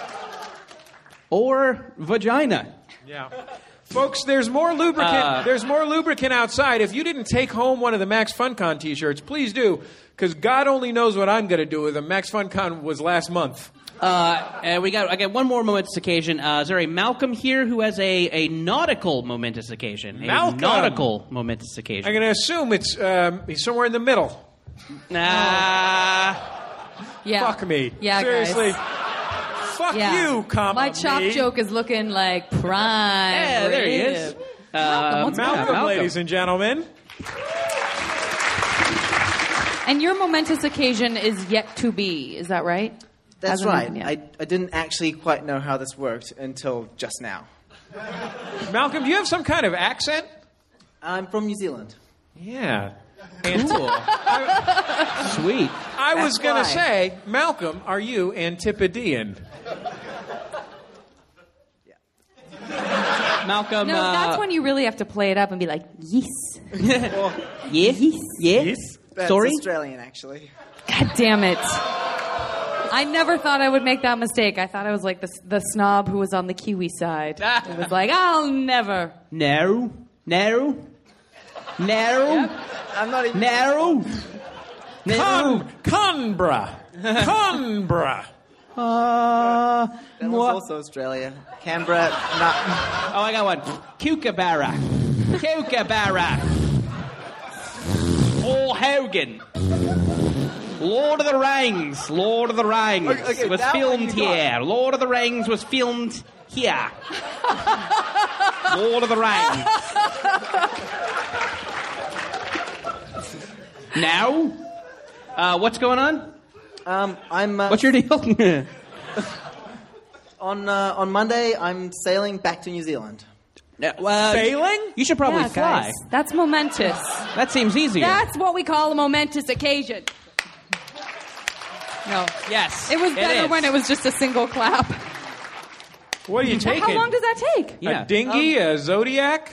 Or vagina. Yeah. Folks, there's more lubricant. There's more lubricant outside. If you didn't take home one of the Max FunCon T-shirts, please do, because God only knows what I'm going to do with them. Max FunCon was last month. And I got one more momentous occasion. Is there a Malcolm here who has a nautical momentous occasion? Malcolm. A nautical momentous occasion. I'm going to assume it's he's somewhere in the middle. Yeah. Fuck me. Yeah, seriously. guys. Fuck Yeah. you, comma My chop me. joke is looking like prime. Yeah, there he is. Malcolm, Malcolm, ladies and gentlemen. And your momentous occasion is yet to be. Is that right? That's Hasn't right. happened yet. I didn't actually quite know how this worked until just now. Malcolm, do you have some kind of accent? I'm from New Zealand. Yeah. Cool. Sweet. I was That's going to why. say, Malcolm, are you Antipodean? Malcolm. No, that's when you really have to play it up and be like, yes. Yes. Yes. That's Sorry. Australian, actually. God damn it. I never thought I would make that mistake. I thought I was like the snob who was on the Kiwi side. It was like, I'll never. No. I'm not even... No. Canberra. Canberra. That was also Australia. Canberra, not... Oh, I got one. Kookaburra. Paul Hogan. Lord of the Rings. Okay, Was that one filmed you got. here. Lord of the Rings was filmed here. Lord of the Rings. Now? What's going on? I'm... What's your deal? On Monday, I'm sailing back to New Zealand. Sailing? You should probably Yeah, fly. guys. That's momentous. That seems easier. That's what we call a momentous occasion. No. Yes. It was better is. when it was just a single clap. What are you taking? How long does that take? Yeah. A dinghy? A Zodiac?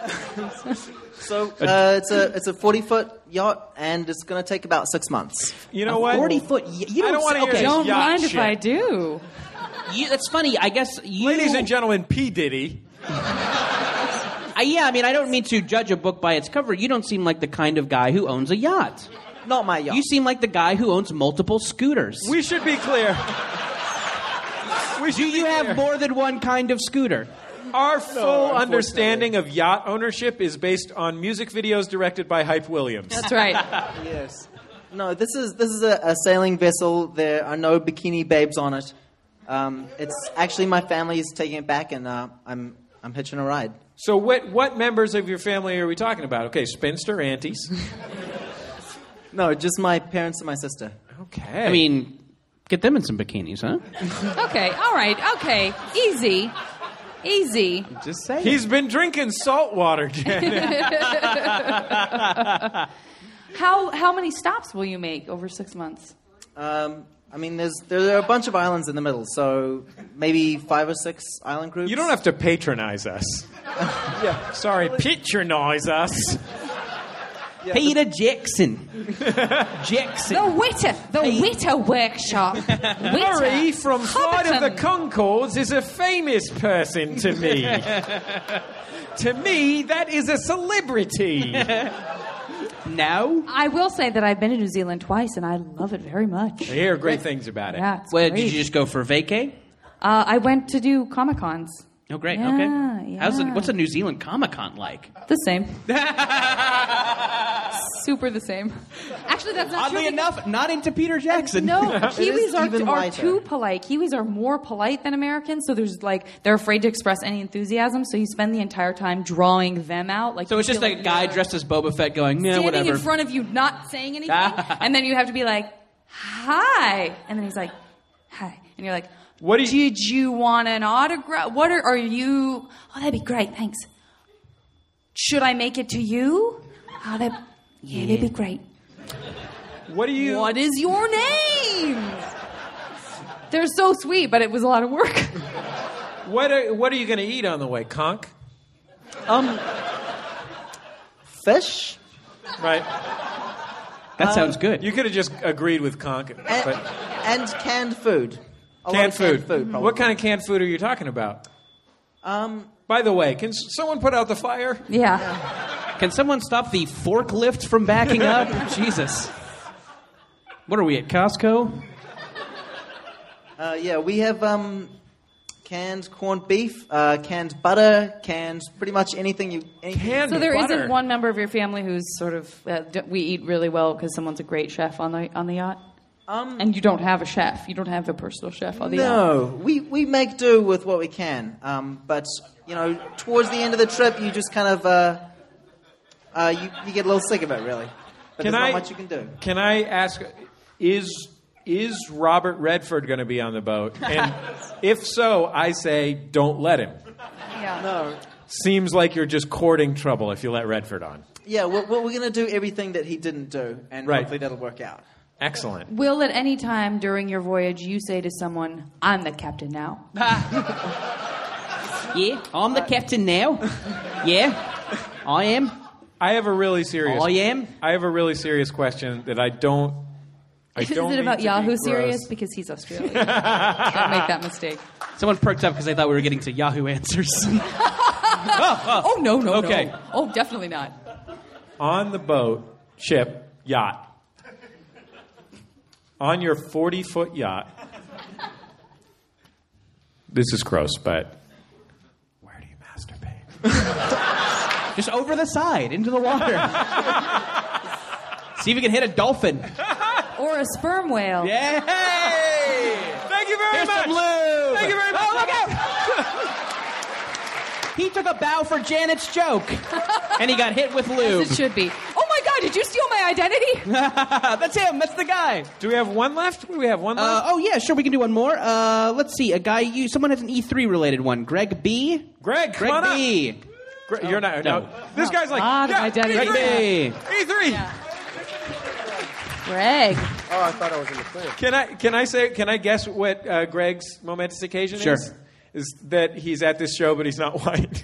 So it's a 40-foot yacht, and it's going to take about 6 months. You know what? 40-foot. You I don't want to hear okay. this Don't yacht mind shit. if I do. That's funny. I guess you... Ladies and gentlemen, P. Diddy. Yeah, I mean, I don't mean to judge a book by its cover. You don't seem like the kind of guy who owns a yacht. Not my yacht. You seem like the guy who owns multiple scooters. We should be clear. Do you have more than one kind of scooter? Our full understanding of yacht ownership is based on music videos directed by Hype Williams. That's right. Yes. No, this is a sailing vessel. There are no bikini babes on it. It's actually my family is taking it back, and I'm hitching a ride. So what members of your family are we talking about? Okay, spinster aunties. No, just my parents and my sister. Okay. I mean, get them in some bikinis, huh? Okay, all right, okay. Easy. Just saying. He's been drinking salt water, Janet. How many stops will you make over 6 months? I mean, there are a bunch of islands in the middle, so maybe 5 or 6 island groups. You don't have to patronize us. Yeah. Sorry, patronize us. Yeah, Peter Jackson. The Witter Workshop. Murray from Flight of the Conchords is a famous person to me. To me, that is a celebrity. No? I will say that I've been to New Zealand twice, and I love it very much. I hear great things about it. Yeah, it's Well, great. did you just go for vacay? I went to do Comic-Cons. Oh, great. Yeah, Okay. yeah. What's a New Zealand Comic-Con like? The same. Super the same. Actually, that's not Oddly true. enough, not into Peter Jackson. No, It is Kiwis even are whiter. too polite. Kiwis are more polite than Americans, so they're afraid to express any enthusiasm, so you spend the entire time drawing them out. Like So it's you just feel like a guy you're dressed as Boba Fett going, yeah, standing whatever. in front of you, not saying anything, and then you have to be like, hi, and then he's like, hi, and you're like, What do you- did you want an autograph? What are you? Oh, that'd be great, thanks. Should I make it to you? Oh, that'd be great. What do you... What is your name? They're so sweet, but it was a lot of work. What are you going to eat on the way? Conch? Fish? Right. That sounds good. You could have just agreed with Conch. But And canned food. A lot canned of food. probably. What kind of canned food are you talking about? By the way, can someone put out the fire? Yeah. Can someone stop the forklift from backing up? Jesus. What are we, at Costco? Yeah, we have canned corned beef, canned butter, canned pretty much anything. Canned So there butter. isn't one member of your family who's sort of we eat really well because someone's a great chef on the yacht. And you don't have a chef. You don't have a personal chef on the yacht. No, we make do with what we can. But towards the end of the trip, you just kind of you get a little sick of it, really. But there's not much you can do. Can I ask, is Robert Redford going to be on the boat? And if so, I say don't let him. Yeah. No. Seems like you're just courting trouble if you let Redford on. Yeah, we're going to do everything that he didn't do, and Right. hopefully that'll work out. Excellent. Will at any time during your voyage you say to someone, "I'm the captain now"? Yeah, I'm the captain now. Yeah, I am. I have a really serious. I am. I have a really serious question that I don't. Is it mean about to be Yahoo gross. serious? Because he's Australian. Don't make that mistake. Someone perked up because they thought we were getting to Yahoo Answers. Oh, no. Okay. No. Oh, definitely not. On the boat, ship, yacht. On your 40-foot yacht. This is gross, but where do you masturbate? Just over the side, into the water. See if we can hit a dolphin. Or a sperm whale. Yay! Thank you very Here's much. some lube. Thank you very much. Oh, look out! He took a bow for Janet's joke, and he got hit with lube. It should be. Oh my God! Did you steal my identity? That's him. That's the guy. Do we have one left? Do we have one left? Oh yeah, sure. We can do one more. Let's see. Someone has an E3 related one. Greg B. Greg, come Greg on B. up. You're not. no. No. This guy's like, Lot of yeah, identity. Greg E3. B. E3. Greg. Oh, I thought I was in the clear. Can I guess what Greg's momentous occasion Sure. is? Is that he's at this show, but he's not white.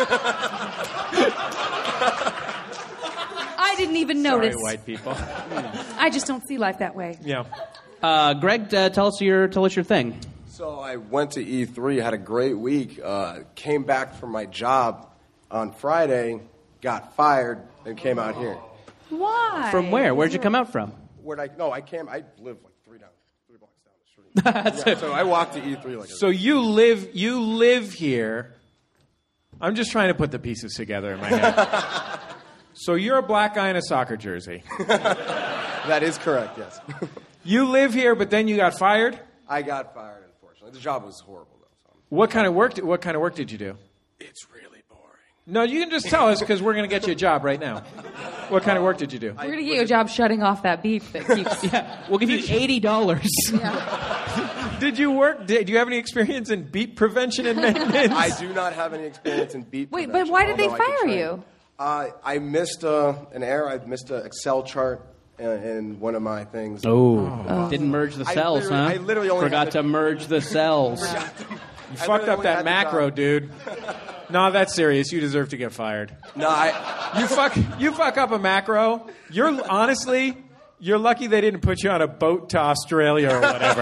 I didn't even Sorry, notice. white people. I just don't see life that way. Yeah. Greg, tell us your thing. So I went to E3, had a great week, came back from my job on Friday, got fired, and came out here. Why? From where? Where'd you come out from? I live like 3 blocks down the street. So I walked to E3 So you live here. I'm just trying to put the pieces together in my head. So you're a black guy in a soccer jersey. That is correct, yes. You live here, but then you got fired? I got fired, unfortunately. The job was horrible, though. So. What kind of work did you do? It's really boring. No, you can just tell us because we're going to get you a job right now. What kind of work did you do? We're going to get you a job shutting off that beep that keeps... We'll give you $80. Did you work? Do you have any experience in beep prevention and maintenance? I do not have any experience in beep Wait, prevention, but why did they although I could fire train. you? I missed an error. I missed an Excel chart in one of my things. Oh. Didn't merge the cells, huh? I literally only forgot to merge the cells. You fucked up that macro, dude. No, that's serious. You deserve to get fired. No, you fuck up a macro. You're lucky they didn't put you on a boat to Australia or whatever.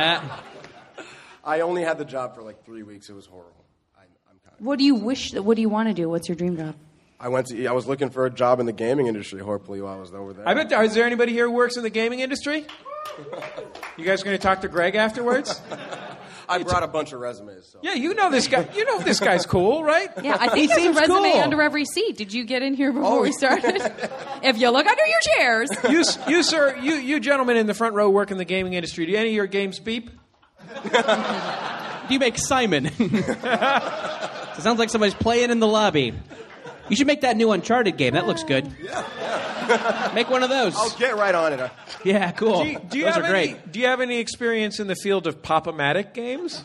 I only had the job for like 3 weeks. It was horrible. What do you want to do? What's your dream job? I was looking for a job in the gaming industry, hopefully, while I was over there. I bet. Is there anybody here who works in the gaming industry? You guys going to talk to Greg afterwards? I brought a bunch of resumes. So. Yeah, you know this guy. You know this guy's cool, right? Yeah, I think there's a resume cool. under every seat. Did you get in here before we started? If you look under your chairs. You sir, you gentlemen in the front row work in the gaming industry. Do any of your games beep? Do you make Simon? It sounds like somebody's playing in the lobby. You should make that new Uncharted game. That looks good. Yeah. Make one of those. I'll get right on it. Yeah, cool. Do you those have are great. Do you have any experience in the field of Pop-O-Matic games?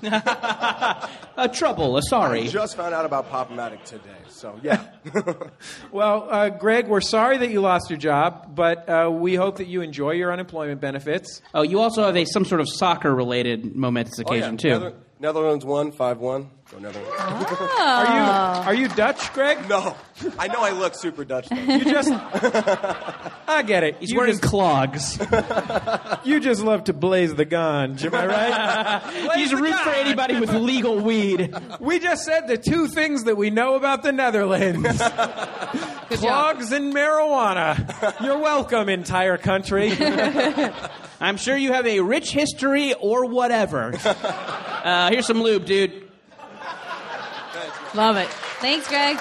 Sorry. I just found out about Pop-O-Matic today, so yeah. Well, Greg, we're sorry that you lost your job, but we hope that you enjoy your unemployment benefits. Oh, you also have some sort of soccer-related momentous occasion, too. Netherlands won 5-1. Go Netherlands. Are you Dutch, Greg? No. I know I look super Dutch, though. You just... I get it. He's wearing clogs. You just love to blaze the ganj, am I right? He's root for anybody with legal weed. We just said the two things that we know about the Netherlands. Clogs and marijuana. You're welcome, entire country. I'm sure you have a rich history or whatever. Here's some lube, dude. Love it. Thanks, Greg.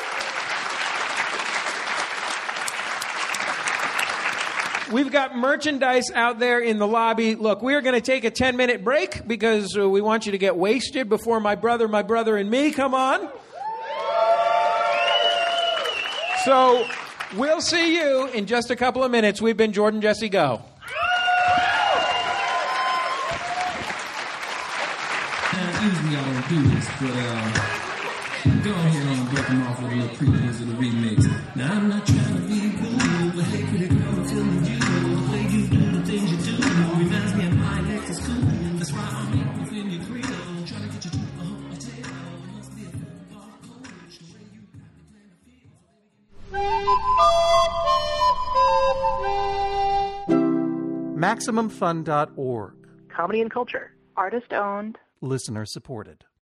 We've got merchandise out there in the lobby. Look, we are going to take a 10-minute break because we want you to get wasted before my brother, and me come on. So we'll see you in just a couple of minutes. We've been Jordan Jesse Go. Usually I don't do this, but go ahead and break them off with a little previews of the remix. Now I'm not trying to be cool, but hey, pretty girl, I'm telling you, the way you do the things you do reminds me of my next is cool. That's why I'm making you feel your freedom, trying to get you to a hotel. Must be a football coach, the way you MaximumFun.org. Comedy and culture. Artist owned. Listener supported.